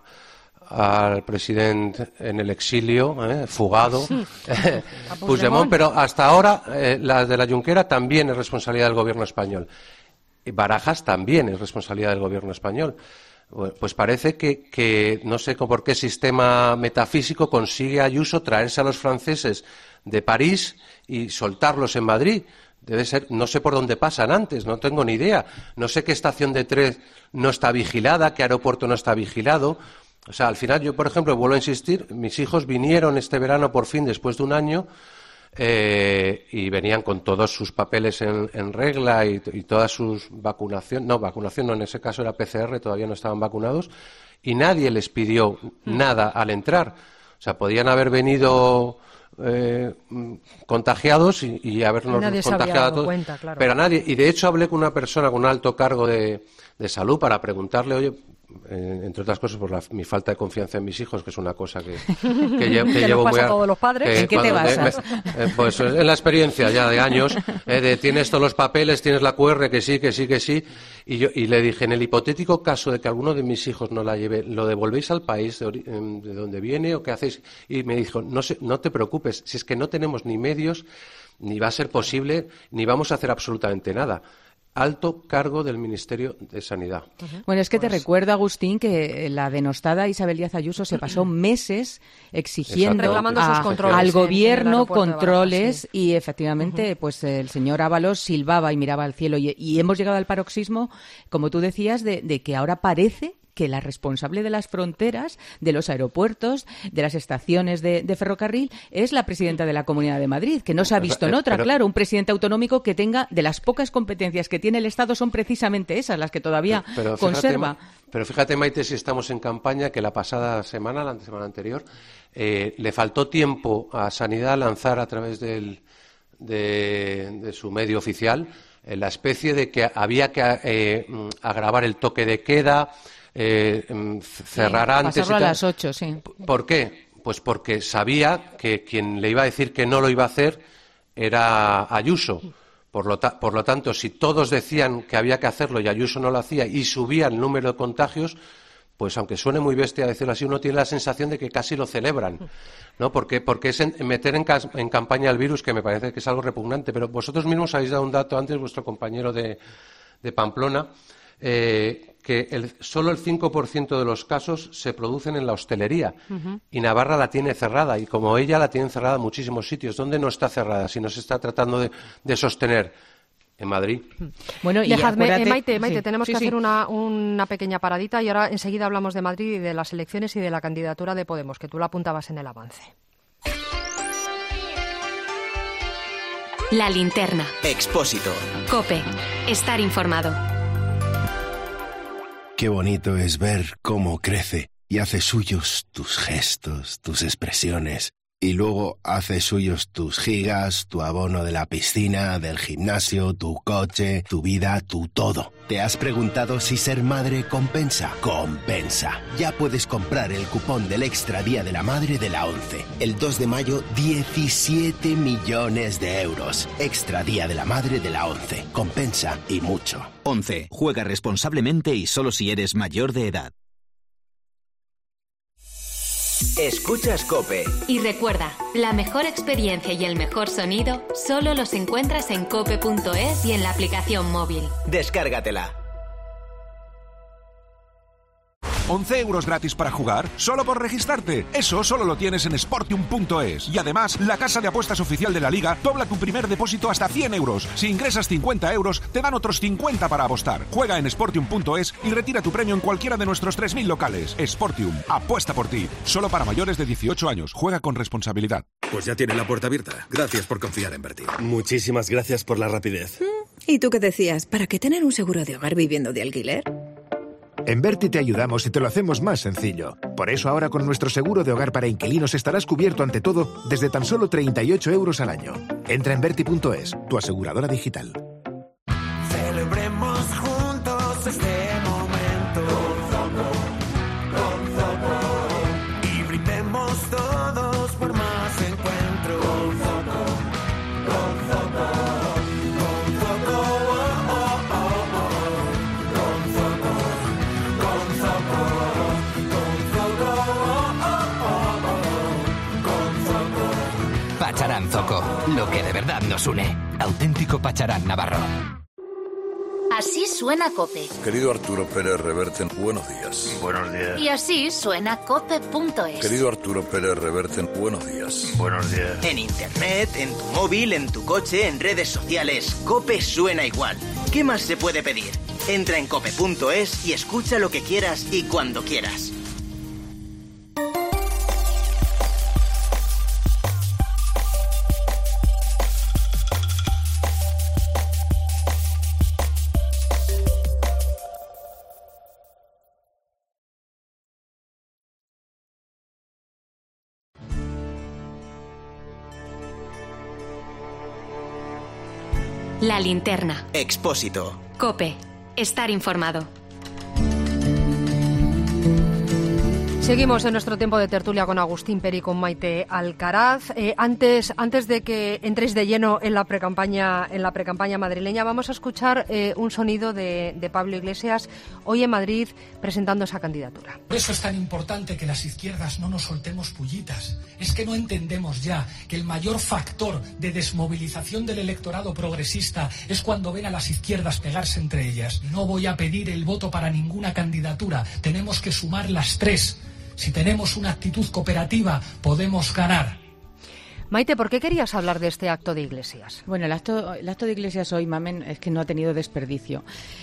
al presidente en el exilio, ¿eh? fugado, sí. Puigdemont, pero hasta ahora eh, la de la Junquera también es responsabilidad del gobierno español. Y Barajas también es responsabilidad del gobierno español. Pues parece que, que no sé por qué sistema metafísico consigue Ayuso traerse a los franceses de París y soltarlos en Madrid. Debe ser, no sé por dónde pasan antes, no tengo ni idea. No sé qué estación de tren no está vigilada, qué aeropuerto no está vigilado. O sea, al final yo, por ejemplo, vuelvo a insistir, mis hijos vinieron este verano por fin, después de un año, eh, y venían con todos sus papeles en, en regla y, y todas sus vacunación, no, vacunación no, en ese caso era P C R, todavía no estaban vacunados, y nadie les pidió nada al entrar. O sea, podían haber venido... Eh, contagiados y, y habernos nadie contagiado a todos, cuenta, claro. Pero a nadie. Y de hecho hablé con una persona con un alto cargo de, de salud para preguntarle, oye, eh, entre otras cosas por la, mi falta de confianza en mis hijos, que es una cosa que, que, lle, que llevo muy a todos los padres. Eh, ¿En qué te basas? Me, eh, pues en la experiencia ya de años, eh, de tienes todos los papeles, tienes la Q R, que sí, que sí, que sí. Y yo y le dije, en el hipotético caso de que alguno de mis hijos no la lleve, ¿lo devolvéis al país de, de donde viene o qué hacéis? Y me dijo, no, se, no te preocupes, si es que no tenemos ni medios, ni va a ser posible, ni vamos a hacer absolutamente nada. Alto cargo del Ministerio de Sanidad. Bueno, es que pues... te recuerdo, Agustín, que la denostada Isabel Díaz Ayuso se pasó meses exigiendo a, controles, al gobierno en controles Barajas, sí. Y efectivamente uh-huh. pues el señor Ábalos silbaba y miraba al cielo y, y hemos llegado al paroxismo, como tú decías, de, de que ahora parece que la responsable de las fronteras, de los aeropuertos, de las estaciones de, de ferrocarril, es la presidenta de la Comunidad de Madrid, que no se ha visto en otra. Pero, claro, un presidente autonómico que tenga, de las pocas competencias que tiene el Estado, son precisamente esas las que todavía pero, pero conserva. Fíjate, pero fíjate, Maite, si estamos en campaña, que la pasada semana, la semana anterior, eh, le faltó tiempo a Sanidad lanzar a través del, de, de su medio oficial eh, la especie de que había que eh, agravar el toque de queda, Eh, cerrar sí, antes y pasarlo a las ocho, sí. ¿Por qué? Pues porque sabía que quien le iba a decir que no lo iba a hacer era Ayuso. Por lo, ta- por lo tanto, si todos decían que había que hacerlo y Ayuso no lo hacía y subía el número de contagios, pues aunque suene muy bestia decirlo así, uno tiene la sensación de que casi lo celebran, ¿no? Porque, porque es en, meter en, cas- en campaña el virus, que me parece que es algo repugnante. Pero vosotros mismos habéis dado un dato antes, vuestro compañero de, de Pamplona, eh, que el, solo el cinco por ciento de los casos se producen en la hostelería. Uh-huh. Y Navarra la tiene cerrada, y como ella la tienen cerrada en muchísimos sitios. ¿Dónde no está cerrada? Si no se está tratando de, de sostener. En Madrid. Bueno, y Dejadme, eh, Maite, Maite sí, tenemos sí, que sí. hacer una, una pequeña paradita y ahora enseguida hablamos de Madrid y de las elecciones y de la candidatura de Podemos, que tú la apuntabas en el avance. La linterna. Expósito. COPE. Estar informado. Qué bonito es ver cómo crece y hace suyos tus gestos, tus expresiones. Y luego hace suyos tus gigas, tu abono de la piscina, del gimnasio, tu coche, tu vida, tu todo. ¿Te has preguntado si ser madre compensa? Compensa. Ya puedes comprar el cupón del Extra Día de la Madre de la ONCE. El dos de mayo, diecisiete millones de euros. Extra Día de la Madre de la ONCE. Compensa y mucho. ONCE. Juega responsablemente y solo si eres mayor de edad. Escuchas COPE. Y recuerda, la mejor experiencia y el mejor sonido solo los encuentras en cope punto es y en la aplicación móvil. Descárgatela. once euros gratis para jugar, solo por registrarte. Eso solo lo tienes en Sportium punto es. Y además, la casa de apuestas oficial de la Liga dobla tu primer depósito hasta cien euros. Si ingresas cincuenta euros, te dan otros cincuenta para apostar. Juega en Sportium punto es y retira tu premio en cualquiera de nuestros tres mil locales. Sportium, apuesta por ti. Solo para mayores de dieciocho años. Juega con responsabilidad. Pues ya tiene la puerta abierta. Gracias por confiar en Berti. Muchísimas gracias por la rapidez. ¿Y tú qué decías? ¿Para qué tener un seguro de hogar viviendo de alquiler? En Berti te ayudamos y te lo hacemos más sencillo. Por eso ahora con nuestro seguro de hogar para inquilinos estarás cubierto ante todo desde tan solo treinta y ocho euros al año. Entra en Berti punto es, tu aseguradora digital. Celebremos juntos este momento con Zoco, con Zoco. Y brindemos todos por más encuentro con Zoco, con Zoco. Pacharán Zoco, lo que de verdad nos une. Auténtico Pacharán navarro. Así suena COPE. Querido Arturo Pérez Reverte, buenos días. Buenos días. Y así suena cope punto es. Querido Arturo Pérez Reverte, buenos días. Buenos días. En internet, en tu móvil, en tu coche, en redes sociales, COPE suena igual. ¿Qué más se puede pedir? Entra en cope punto es y escucha lo que quieras y cuando quieras. La linterna. Expósito. COPE. Estar informado. Seguimos en nuestro tiempo de tertulia con Agustín Peri y con Maite Alcaraz. Eh, antes, antes de que entréis de lleno en la precampaña, en la precampaña madrileña, vamos a escuchar eh, un sonido de, de Pablo Iglesias hoy en Madrid presentando esa candidatura. Por eso es tan importante que las izquierdas no nos soltemos pullitas. Es que no entendemos ya que el mayor factor de desmovilización del electorado progresista es cuando ven a las izquierdas pegarse entre ellas. No voy a pedir el voto para ninguna candidatura. Tenemos que sumar las tres. Si tenemos una actitud cooperativa, podemos ganar. Maite, ¿por qué querías hablar de este acto de Iglesias? Bueno, el acto, el acto de Iglesias hoy, Mamen, es que no ha tenido desperdicio.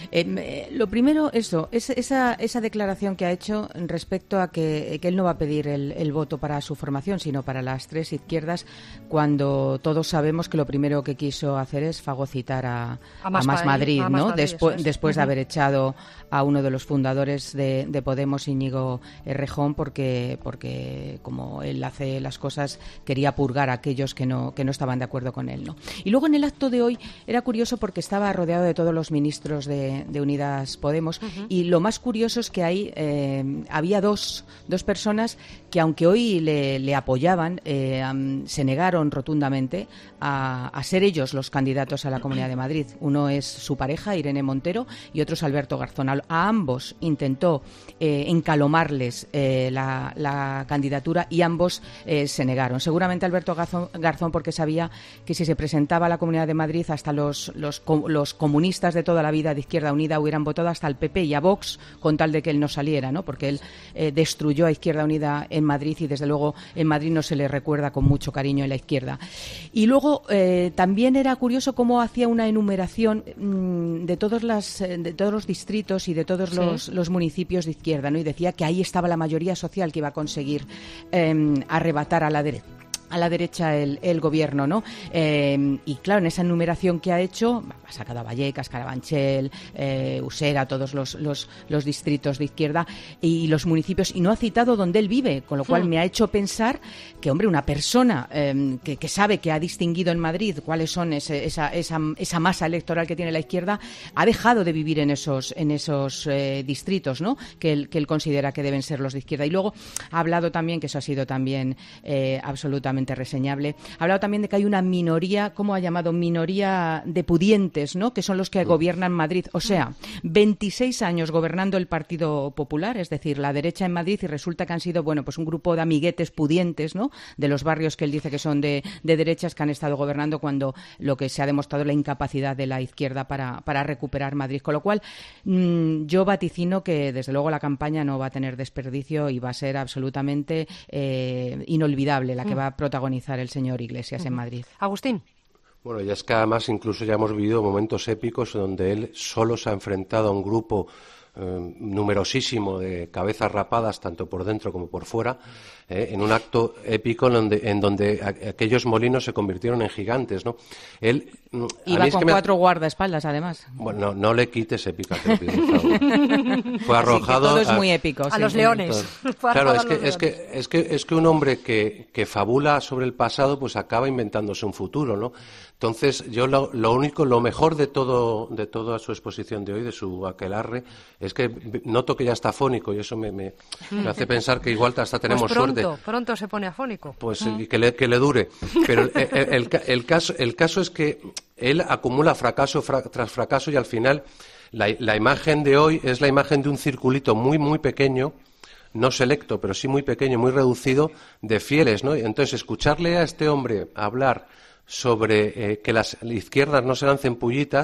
Eh, lo primero, eso, es, esa, esa declaración que ha hecho respecto a que, que él no va a pedir el, el voto para su formación, sino para las tres izquierdas, cuando todos sabemos que lo primero que quiso hacer es fagocitar a, a, Más, a Más Madrid, a Más ¿no? Madrid, Despu es. Después uh-huh. de haber echado a uno de los fundadores de, de Podemos, Íñigo Errejón, porque, porque como él hace las cosas, quería purgar a aquellos que no que no estaban de acuerdo con él, ¿no? Y luego en el acto de hoy era curioso porque estaba rodeado de todos los ministros de, de Unidas Podemos uh-huh. y lo más curioso es que ahí eh, había dos, dos personas que aunque hoy le, le apoyaban, eh, um, se negaron rotundamente a, a ser ellos los candidatos a la Comunidad de Madrid. Uno es su pareja, Irene Montero, y otro es Alberto Garzón. A, a ambos intentó eh, encalomarles eh, la, la candidatura y ambos eh, se negaron. Seguramente Alberto Garzón Garzón porque sabía que si se presentaba a la Comunidad de Madrid hasta los, los, los comunistas de toda la vida de Izquierda Unida hubieran votado hasta el P P y a Vox con tal de que él no saliera, ¿no? Porque él eh, destruyó a Izquierda Unida en Madrid y desde luego en Madrid no se le recuerda con mucho cariño en la izquierda. Y luego eh, también era curioso cómo hacía una enumeración mmm, de, todos las, de todos los distritos y de todos sí. los, los municipios de izquierda, ¿no? Y decía que ahí estaba la mayoría social que iba a conseguir eh, arrebatar a la derecha. a la derecha el, el gobierno, ¿no? Eh, y claro, en esa enumeración que ha hecho, ha sacado a Vallecas, Carabanchel, eh, Usera, todos los, los, los distritos de izquierda y los municipios, y no ha citado donde él vive, con lo cual hmm. me ha hecho pensar que, hombre, una persona eh, que, que sabe que ha distinguido en Madrid cuáles son ese, esa, esa, esa masa electoral que tiene la izquierda, ha dejado de vivir en esos, en esos eh, distritos, ¿no? Que él, que él considera que deben ser los de izquierda. Y luego ha hablado también, que eso ha sido también eh, absolutamente reseñable. Ha hablado también de que hay una minoría, ¿cómo ha llamado? Minoría de pudientes, ¿no? Que son los que gobiernan Madrid. O sea, veintiséis años gobernando el Partido Popular, es decir, la derecha en Madrid, y resulta que han sido, bueno, pues un grupo de amiguetes pudientes, ¿no? De los barrios que él dice que son de, de derechas, que han estado gobernando cuando lo que se ha demostrado es la incapacidad de la izquierda para, para recuperar Madrid. Con lo cual, mmm, yo vaticino que, desde luego, la campaña no va a tener desperdicio y va a ser absolutamente eh, inolvidable la que va a protagonizar el señor Iglesias uh-huh. en Madrid. Agustín. Bueno, ya es que además incluso ya hemos vivido momentos épicos donde él solo se ha enfrentado a un grupo eh, numerosísimo de cabezas rapadas, tanto por dentro como por fuera, eh, en un acto épico en donde, en donde a, aquellos molinos se convirtieron en gigantes, ¿no? Él iba con cuatro me... guardaespaldas, además. Bueno, no, no le quites épica, te lo pido, por favor. Fue arrojado todo es a, muy épico. A sí, los leones. Claro, es que, es que es que es que un hombre que, que fabula sobre el pasado, pues acaba inventándose un futuro, ¿no? Entonces, yo lo, lo único, lo mejor de todo, de toda su exposición de hoy, de su aquelarre, es que noto que ya está afónico y eso me, me, me hace pensar que igual hasta tenemos pues pronto, suerte. Pronto se pone afónico. Pues uh-huh. que, le, que le dure. Pero el, el, el, el, caso, el caso es que él acumula fracaso fra, tras fracaso y al final la, la imagen de hoy es la imagen de un circulito muy, muy pequeño, no selecto, pero sí muy pequeño, muy reducido, de fieles, ¿no? Entonces, escucharle a este hombre hablar sobre eh, que las izquierdas no se lancen pullitas,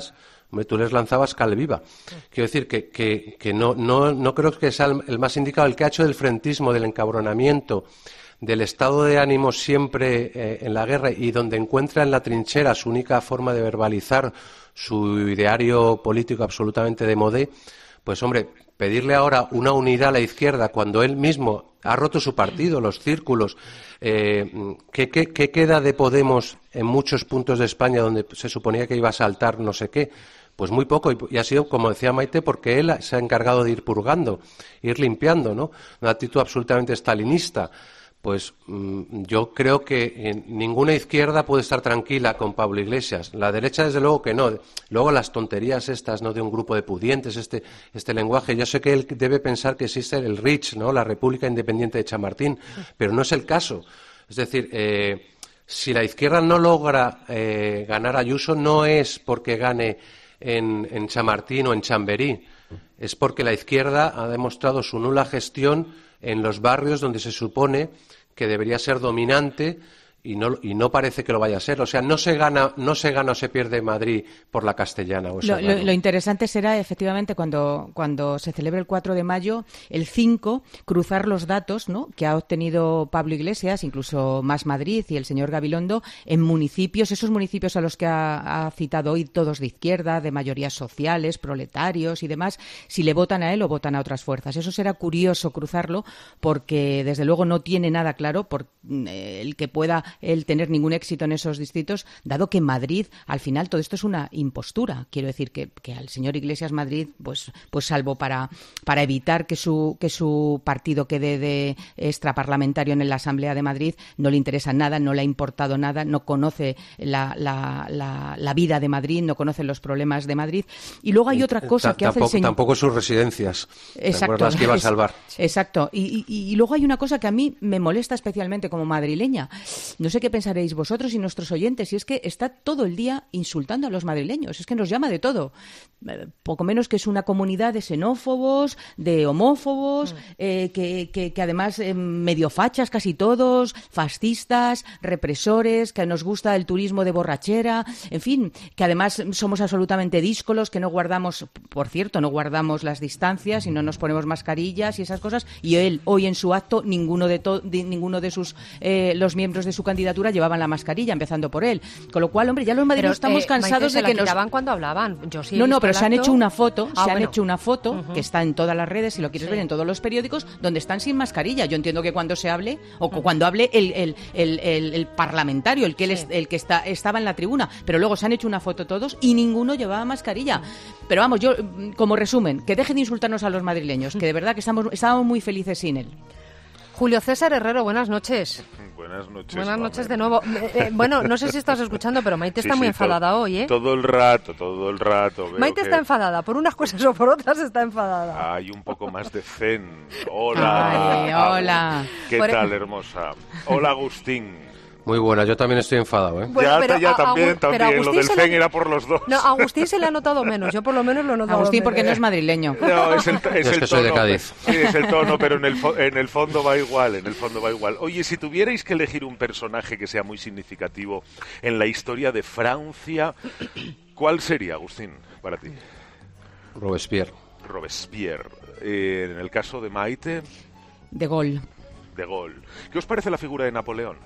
Hombre, tú les lanzabas cal viva. Quiero decir que, que, que no, no, no creo que sea el, el más indicado, el que ha hecho del frentismo, del encabronamiento, del estado de ánimo siempre eh, en la guerra y donde encuentra en la trinchera su única forma de verbalizar su ideario político absolutamente de modé, pues hombre, pedirle ahora una unidad a la izquierda cuando él mismo ha roto su partido, los círculos, eh, ¿qué, qué, ¿qué queda de Podemos en muchos puntos de España donde se suponía que iba a saltar no sé qué? Pues muy poco, y, y ha sido, como decía Maite, porque él se ha encargado de ir purgando, ir limpiando, ¿no? Una actitud absolutamente stalinista. Pues mmm, yo creo que eh, ninguna izquierda puede estar tranquila con Pablo Iglesias. La derecha, desde luego que no. Luego las tonterías estas, ¿no?, de un grupo de pudientes, este, este lenguaje. Yo sé que él debe pensar que existe el R I C H, ¿no?, la República Independiente de Chamartín, pero no es el caso. Es decir, eh, si la izquierda no logra eh, ganar a Ayuso, no es porque gane en, en Chamartín o en Chamberí. Es porque la izquierda ha demostrado su nula gestión en los barrios donde se supone que debería ser dominante y no, y no parece que lo vaya a ser. O sea, no se gana, no se gana o se pierde Madrid por la castellana. O lo, lo, lo interesante será, efectivamente, cuando, cuando se celebre el cuatro de mayo, el cinco, cruzar los datos, ¿no?, que ha obtenido Pablo Iglesias, incluso Más Madrid y el señor Gabilondo, en municipios, esos municipios a los que ha, ha citado hoy, todos de izquierda, de mayorías sociales, proletarios y demás, si le votan a él o votan a otras fuerzas. Eso será curioso cruzarlo, porque desde luego no tiene nada claro por eh, el que pueda el tener ningún éxito en esos distritos, dado que Madrid, al final, todo esto es una impostura. Quiero decir que, que al señor Iglesias Madrid, pues, pues salvo para, para evitar que su, que su partido quede de extraparlamentario en la Asamblea de Madrid, no le interesa nada, no le ha importado nada, no conoce la, la, la, la vida de Madrid, no conoce los problemas de Madrid. Y luego hay otra cosa que hace el señor... Tampoco sus residencias. Exacto. Las que iba a salvar. Exacto. Y, y, y luego hay una cosa que a mí me molesta especialmente como madrileña. No sé qué pensaréis vosotros y nuestros oyentes, y es que está todo el día insultando a los madrileños, es que nos llama de todo. Eh, poco menos que es una comunidad de xenófobos, de homófobos, mm. eh, que, que, que además eh, medio fachas casi todos, fascistas, represores, que nos gusta el turismo de borrachera, en fin, que además somos absolutamente díscolos, que no guardamos, por cierto, no guardamos las distancias y no nos ponemos mascarillas y esas cosas, y él, hoy en su acto, ninguno de, to- de, ninguno de sus eh, los miembros de su candidatura llevaban la mascarilla, empezando por él. Con lo cual, hombre, ya los madrileños estamos eh, cansados Maite, de que se la nos... cuando hablaban. Yo sí no, no, pero el se han acto... hecho una foto, ah, se bueno. han hecho una foto uh-huh. que está en todas las redes, si lo quieres sí. ver, en todos los periódicos, donde están sin mascarilla. Yo entiendo que cuando se hable, o uh-huh. cuando hable el, el, el, el, el parlamentario, el que, sí. el, el que está, estaba en la tribuna, pero luego se han hecho una foto todos y ninguno llevaba mascarilla. Uh-huh. Pero vamos, yo, como resumen, que deje de insultarnos a los madrileños, que de verdad que estamos, estábamos muy felices sin él. Julio César Herrero, buenas noches. Buenas noches. Buenas noches de nuevo. Eh, eh, bueno, no sé si estás escuchando, pero Maite está sí, muy sí, enfadada todo, hoy, ¿eh? Todo el rato, todo el rato. Veo Maite que está enfadada, por unas cosas o por otras está enfadada. hay un poco más de zen. Hola. Ay, hola. ¿Qué Por- tal, hermosa? Hola, Agustín. Muy buena, yo también estoy enfadado, ¿eh? Bueno, ya, pero ya a- también, Agu- pero también. Lo Agustín del se zen le- era por los dos. No, a Agustín se le ha notado menos, yo por lo menos lo he notado Agustín, menos. porque no es madrileño. No, es el, es Yo es el que soy de tono, Cádiz. Sí, es el tono, pero en el, fo- en el fondo va igual, en el fondo va igual. Oye, si tuvierais que elegir un personaje que sea muy significativo en la historia de Francia, ¿cuál sería, Agustín, para ti? Robespierre. Robespierre. Eh, en el caso de Maite, De gol. De Gaulle. ¿Qué os parece la figura de Napoleón?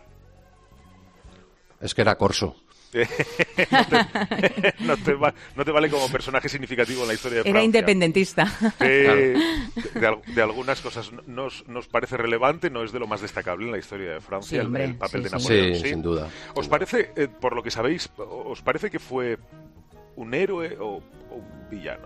Es que era corso. no, te, no, te va, no te vale como personaje significativo en la historia de Francia. Era independentista. De, de, de, de algunas cosas nos, nos parece relevante, no es de lo más destacable en la historia de Francia, Sí, el, hombre, el papel sí, de sí. Napoleón. Sí, sin duda. ¿Os parece, eh, por lo que sabéis, os parece que fue un héroe o, o un villano?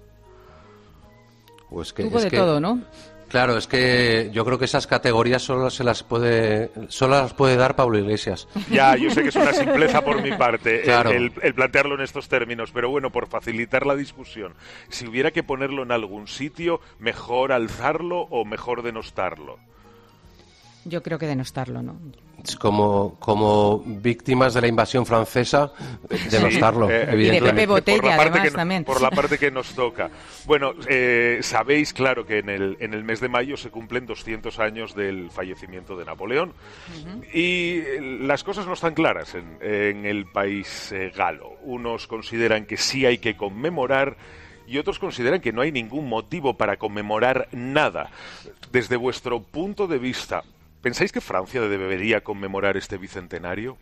Pues que, Tuvo es de que, todo, ¿no? Claro, es que yo creo que esas categorías solo se las puede, solo las puede dar Pablo Iglesias. Ya, yo sé que es una simpleza por mi parte Claro. el, el, el plantearlo en estos términos, pero bueno, por facilitar la discusión, si hubiera que ponerlo en algún sitio, ¿mejor alzarlo o mejor denostarlo? Yo creo que de no estarlo, ¿no? Como, como víctimas de la invasión francesa, denostarlo, sí, eh, evidentemente. Y de Pepe Botella, además, que, también. Por la parte que nos toca. Bueno, eh, sabéis, claro, que en el, en el mes de mayo se cumplen doscientos años del fallecimiento de Napoleón. Uh-huh. Y las cosas no están claras en, en el país eh, galo. Unos consideran que sí hay que conmemorar y otros consideran que no hay ningún motivo para conmemorar nada. Desde vuestro punto de vista, ¿pensáis que Francia debería conmemorar este bicentenario?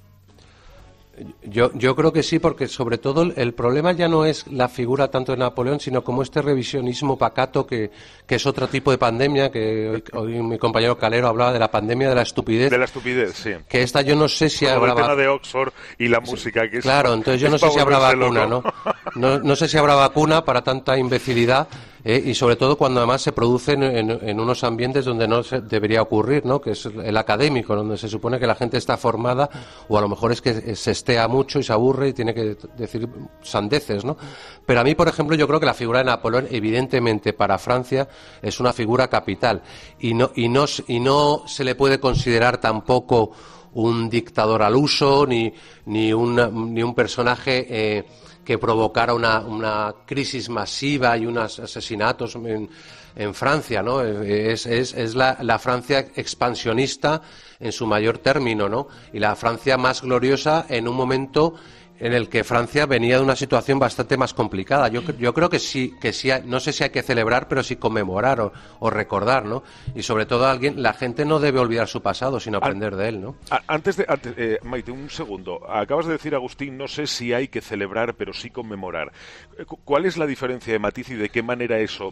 Yo, yo creo que sí, porque sobre todo el, el problema ya no es la figura tanto de Napoleón, sino como este revisionismo pacato que, que es otro tipo de pandemia, que hoy, hoy mi compañero Calero hablaba de la pandemia de la estupidez. De la estupidez, sí. Que esta yo no sé si como habrá... el tema de Oxford y la música. Que es claro, entonces yo no sé si habrá vacuna, ¿no? ¿no? No sé si habrá vacuna para tanta imbecilidad. Eh, y sobre todo cuando además se produce en, en, en unos ambientes donde no se debería ocurrir, ¿no? Que es el académico, donde se supone que la gente está formada, o a lo mejor es que se estea mucho y se aburre y tiene que decir sandeces, ¿no? Pero a mí, por ejemplo, yo creo que la figura de Napoleón, evidentemente para Francia, es una figura capital y no, y no, y no se le puede considerar tampoco un dictador al uso ni, ni, una, ni un personaje eh, que provocara una, una crisis masiva y unos asesinatos en, en Francia, ¿no? Es, es, es la, la Francia expansionista en su mayor término, ¿no? Y la Francia más gloriosa en un momento en el que Francia venía de una situación bastante más complicada. Yo, yo creo que sí, que sí, no sé si hay que celebrar, pero sí conmemorar o, o recordar, ¿no? Y sobre todo alguien, la gente no debe olvidar su pasado, sino aprender de él, ¿no? Antes de, antes, eh, Maite, un segundo. Acabas de decir, Agustín, no sé si hay que celebrar, pero sí conmemorar. ¿Cuál es la diferencia de matiz y de qué manera eso...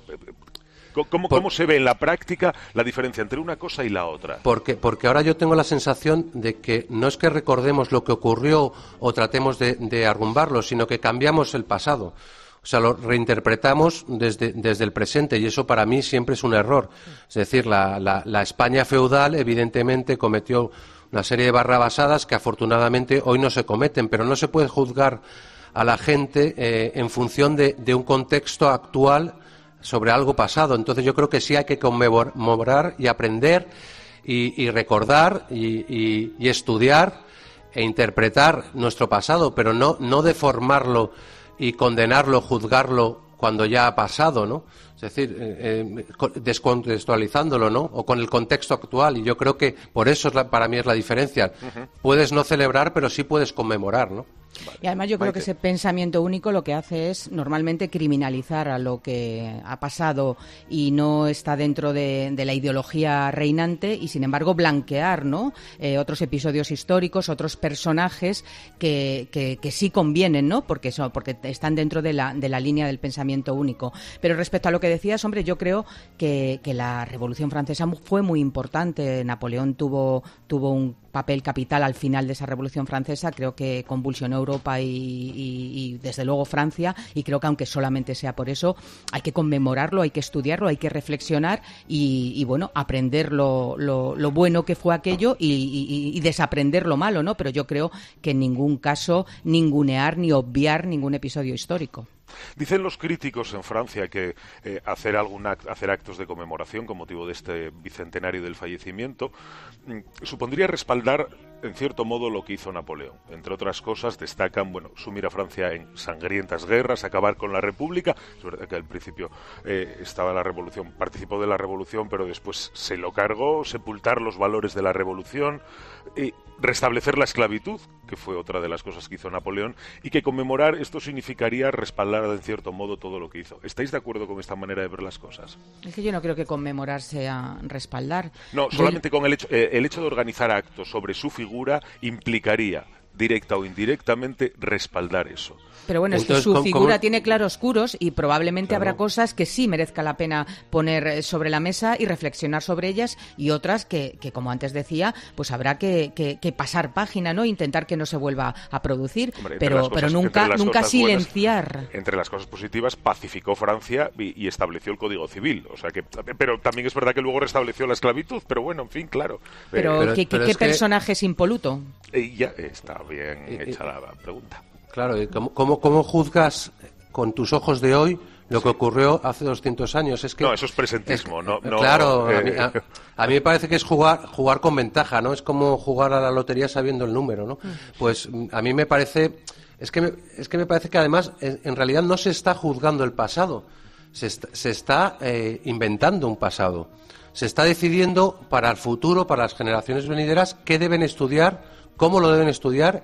¿Cómo, ¿Cómo se ve en la práctica la diferencia entre una cosa y la otra? Porque, porque ahora yo tengo la sensación de que no es que recordemos lo que ocurrió o tratemos de, de arrumbarlo, sino que cambiamos el pasado. O sea, lo reinterpretamos desde, desde el presente y eso para mí siempre es un error. Es decir, la, la, la España feudal evidentemente cometió una serie de barrabasadas que afortunadamente hoy no se cometen, pero no se puede juzgar a la gente eh, en función de, de un contexto actual sobre algo pasado. Entonces yo creo que sí hay que conmemorar y aprender y, y recordar y, y, y estudiar e interpretar nuestro pasado, pero no, no deformarlo y condenarlo, juzgarlo cuando ya ha pasado, ¿no? Es decir, eh, eh, descontextualizándolo, ¿no? O con el contexto actual. Y yo creo que por eso es la, para mí es la diferencia. Uh-huh. Puedes no celebrar, pero sí puedes conmemorar, ¿no? Vale. Y además yo creo Maite. que ese pensamiento único lo que hace es normalmente criminalizar a lo que ha pasado y no está dentro de, de la ideología reinante y sin embargo blanquear, ¿no? Eh, otros episodios históricos, otros personajes que, que, que sí convienen, ¿no? Porque son, porque están dentro de la, de la línea del pensamiento único. Pero respecto a lo que decías, hombre, yo creo que, que la Revolución Francesa fue muy importante. Napoleón tuvo, tuvo un papel capital al final de esa Revolución Francesa, creo que convulsionó Europa y, y, y desde luego Francia, y creo que aunque solamente sea por eso, hay que conmemorarlo, hay que estudiarlo, hay que reflexionar y, y bueno, aprender lo, lo, lo bueno que fue aquello y, y, y desaprender lo malo, ¿no? Pero yo creo que en ningún caso ningunear ni obviar ningún episodio histórico. Dicen los críticos en Francia que eh, hacer algún act, hacer actos de conmemoración con motivo de este bicentenario del fallecimiento mmm, supondría respaldar en cierto modo lo que hizo Napoleón. Entre otras cosas destacan, bueno, sumir a Francia en sangrientas guerras, acabar con la República. Es verdad que al principio eh, estaba la revolución, participó de la revolución, pero después se lo cargó, sepultar los valores de la revolución, y restablecer la esclavitud, que fue otra de las cosas que hizo Napoleón, y que conmemorar esto significaría respaldar en cierto modo todo lo que hizo. ¿Estáis de acuerdo con esta manera de ver las cosas? Es que yo no creo que conmemorar sea respaldar. No, solamente yo... con el hecho, eh, el hecho de organizar actos sobre su figura implicaría, directa o indirectamente, respaldar eso. Pero bueno, entonces, es que su figura ¿cómo? tiene claroscuros y probablemente claro. habrá cosas que sí merezca la pena poner sobre la mesa y reflexionar sobre ellas, y otras que, que como antes decía, pues habrá que, que, que pasar página, ¿no? Intentar que no se vuelva a producir, Hombre, pero, cosas, pero nunca, nunca silenciar. Buenas, entre las cosas positivas, pacificó Francia y, y estableció el Código Civil. O sea que, pero también es verdad que luego restableció la esclavitud, pero bueno, en fin, claro. Pero, pero ¿qué, pero qué es personaje que... es impoluto? Eh, ya está bien hecha la pregunta. Claro, ¿cómo, cómo, ¿cómo juzgas con tus ojos de hoy lo que ocurrió hace doscientos años. Es que, no, eso es presentismo. Es, no, no, claro, eh, a, mí, a, a mí me parece que es jugar, jugar con ventaja, ¿no? Es como jugar a la lotería sabiendo el número, ¿no? Pues a mí me parece... Es que me, es que me parece que además, en, en realidad no se está juzgando el pasado, se está, se está eh, inventando un pasado. Se está decidiendo para el futuro, para las generaciones venideras, qué deben estudiar, cómo lo deben estudiar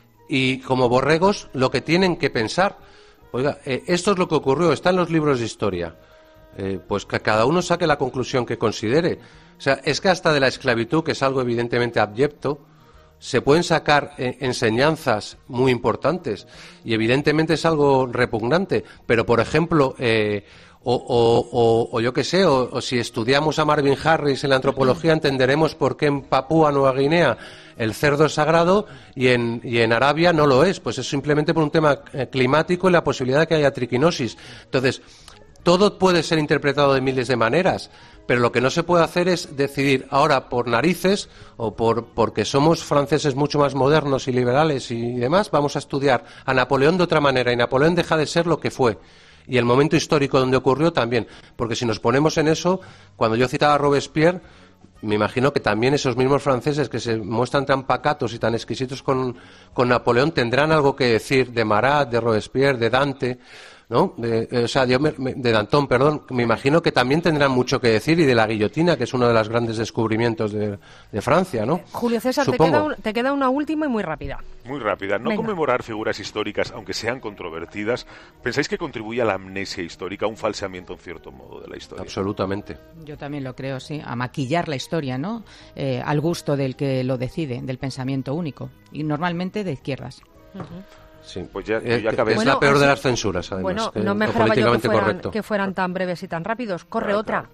y, como borregos, lo que tienen que pensar. Oiga, eh, esto es lo que ocurrió, está en los libros de historia. Eh, pues que cada uno saque la conclusión que considere. O sea, es que hasta de la esclavitud, que es algo evidentemente abyecto, se pueden sacar eh, enseñanzas muy importantes. Y evidentemente es algo repugnante. Pero, por ejemplo, eh, o, o, o, o yo qué sé, o, o si estudiamos a Marvin Harris en la antropología, entenderemos por qué en Papúa Nueva Guinea el cerdo es sagrado y en, y en Arabia no lo es. Pues es simplemente por un tema eh, climático y la posibilidad de que haya triquinosis. Entonces, todo puede ser interpretado de miles de maneras, pero lo que no se puede hacer es decidir ahora por narices o por porque somos franceses mucho más modernos y liberales y demás, vamos a estudiar a Napoleón de otra manera, y Napoleón deja de ser lo que fue. Y el momento histórico donde ocurrió también, porque si nos ponemos en eso, cuando yo citaba a Robespierre, me imagino que también esos mismos franceses que se muestran tan pacatos y tan exquisitos con, con Napoleón tendrán algo que decir de Marat, de Robespierre, de Dante, ¿no? De, o sea, yo me, de Danton, perdón. Me imagino que también tendrán mucho que decir, y de la guillotina, que es uno de los grandes descubrimientos de, de Francia, ¿no? Julio César, te queda, un, te queda una última y muy rápida. Muy rápida. No Venga. Conmemorar figuras históricas, aunque sean controvertidas, ¿pensáis que contribuye a la amnesia histórica, a un falseamiento en cierto modo de la historia? Absolutamente. Yo también lo creo, sí. A maquillar la historia, ¿no? Eh, al gusto del que lo decide, del pensamiento único. Y normalmente de izquierdas. Uh-huh. Sí, pues ya, eh, ya acabé. Es bueno, la peor así, de las censuras, además. Bueno, que no me lo esperaba yo que fueran, correcto. que fueran tan breves y tan rápidos. Corre Ah, otra.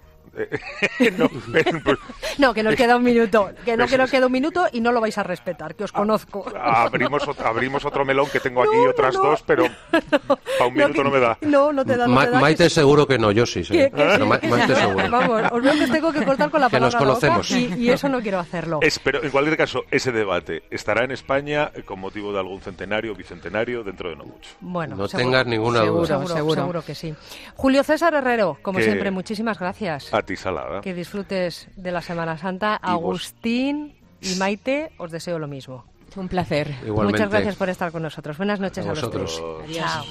no, pues, no, que nos queda un minuto. Que no, que nos queda un minuto y no lo vais a respetar, que os conozco. Abrimos, otro, abrimos otro melón, que tengo aquí no, otras no, no. dos, pero para un minuto no, no me da. No, no te da. No Ma te da Maite que... seguro que no, yo sí. sí. Que, que Pero sí, Ma que Maite sí. seguro. Vamos, os veo que tengo que cortar con la Que palabra nos conocemos. loca y, y eso no quiero hacerlo. Es, pero en cualquier caso, ese debate estará en España con motivo de algún centenario, bicentenario, dentro de no mucho. Bueno, no seguro, tengas ninguna seguro, duda. Seguro, Seguro. seguro que sí. Julio César Herrero, como Que- siempre, muchísimas gracias. A ti, Salada. Que disfrutes de la Semana Santa. Agustín y Maite, os deseo lo mismo. Un placer. Igualmente. Muchas gracias por estar con nosotros. Buenas noches A a, los vosotros. tres. Chao.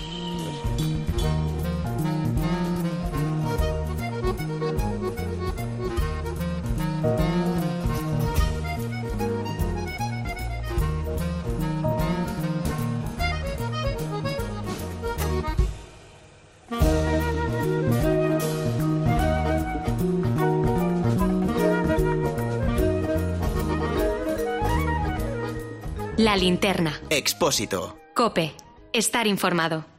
La linterna. Expósito. Cope. Estar informado.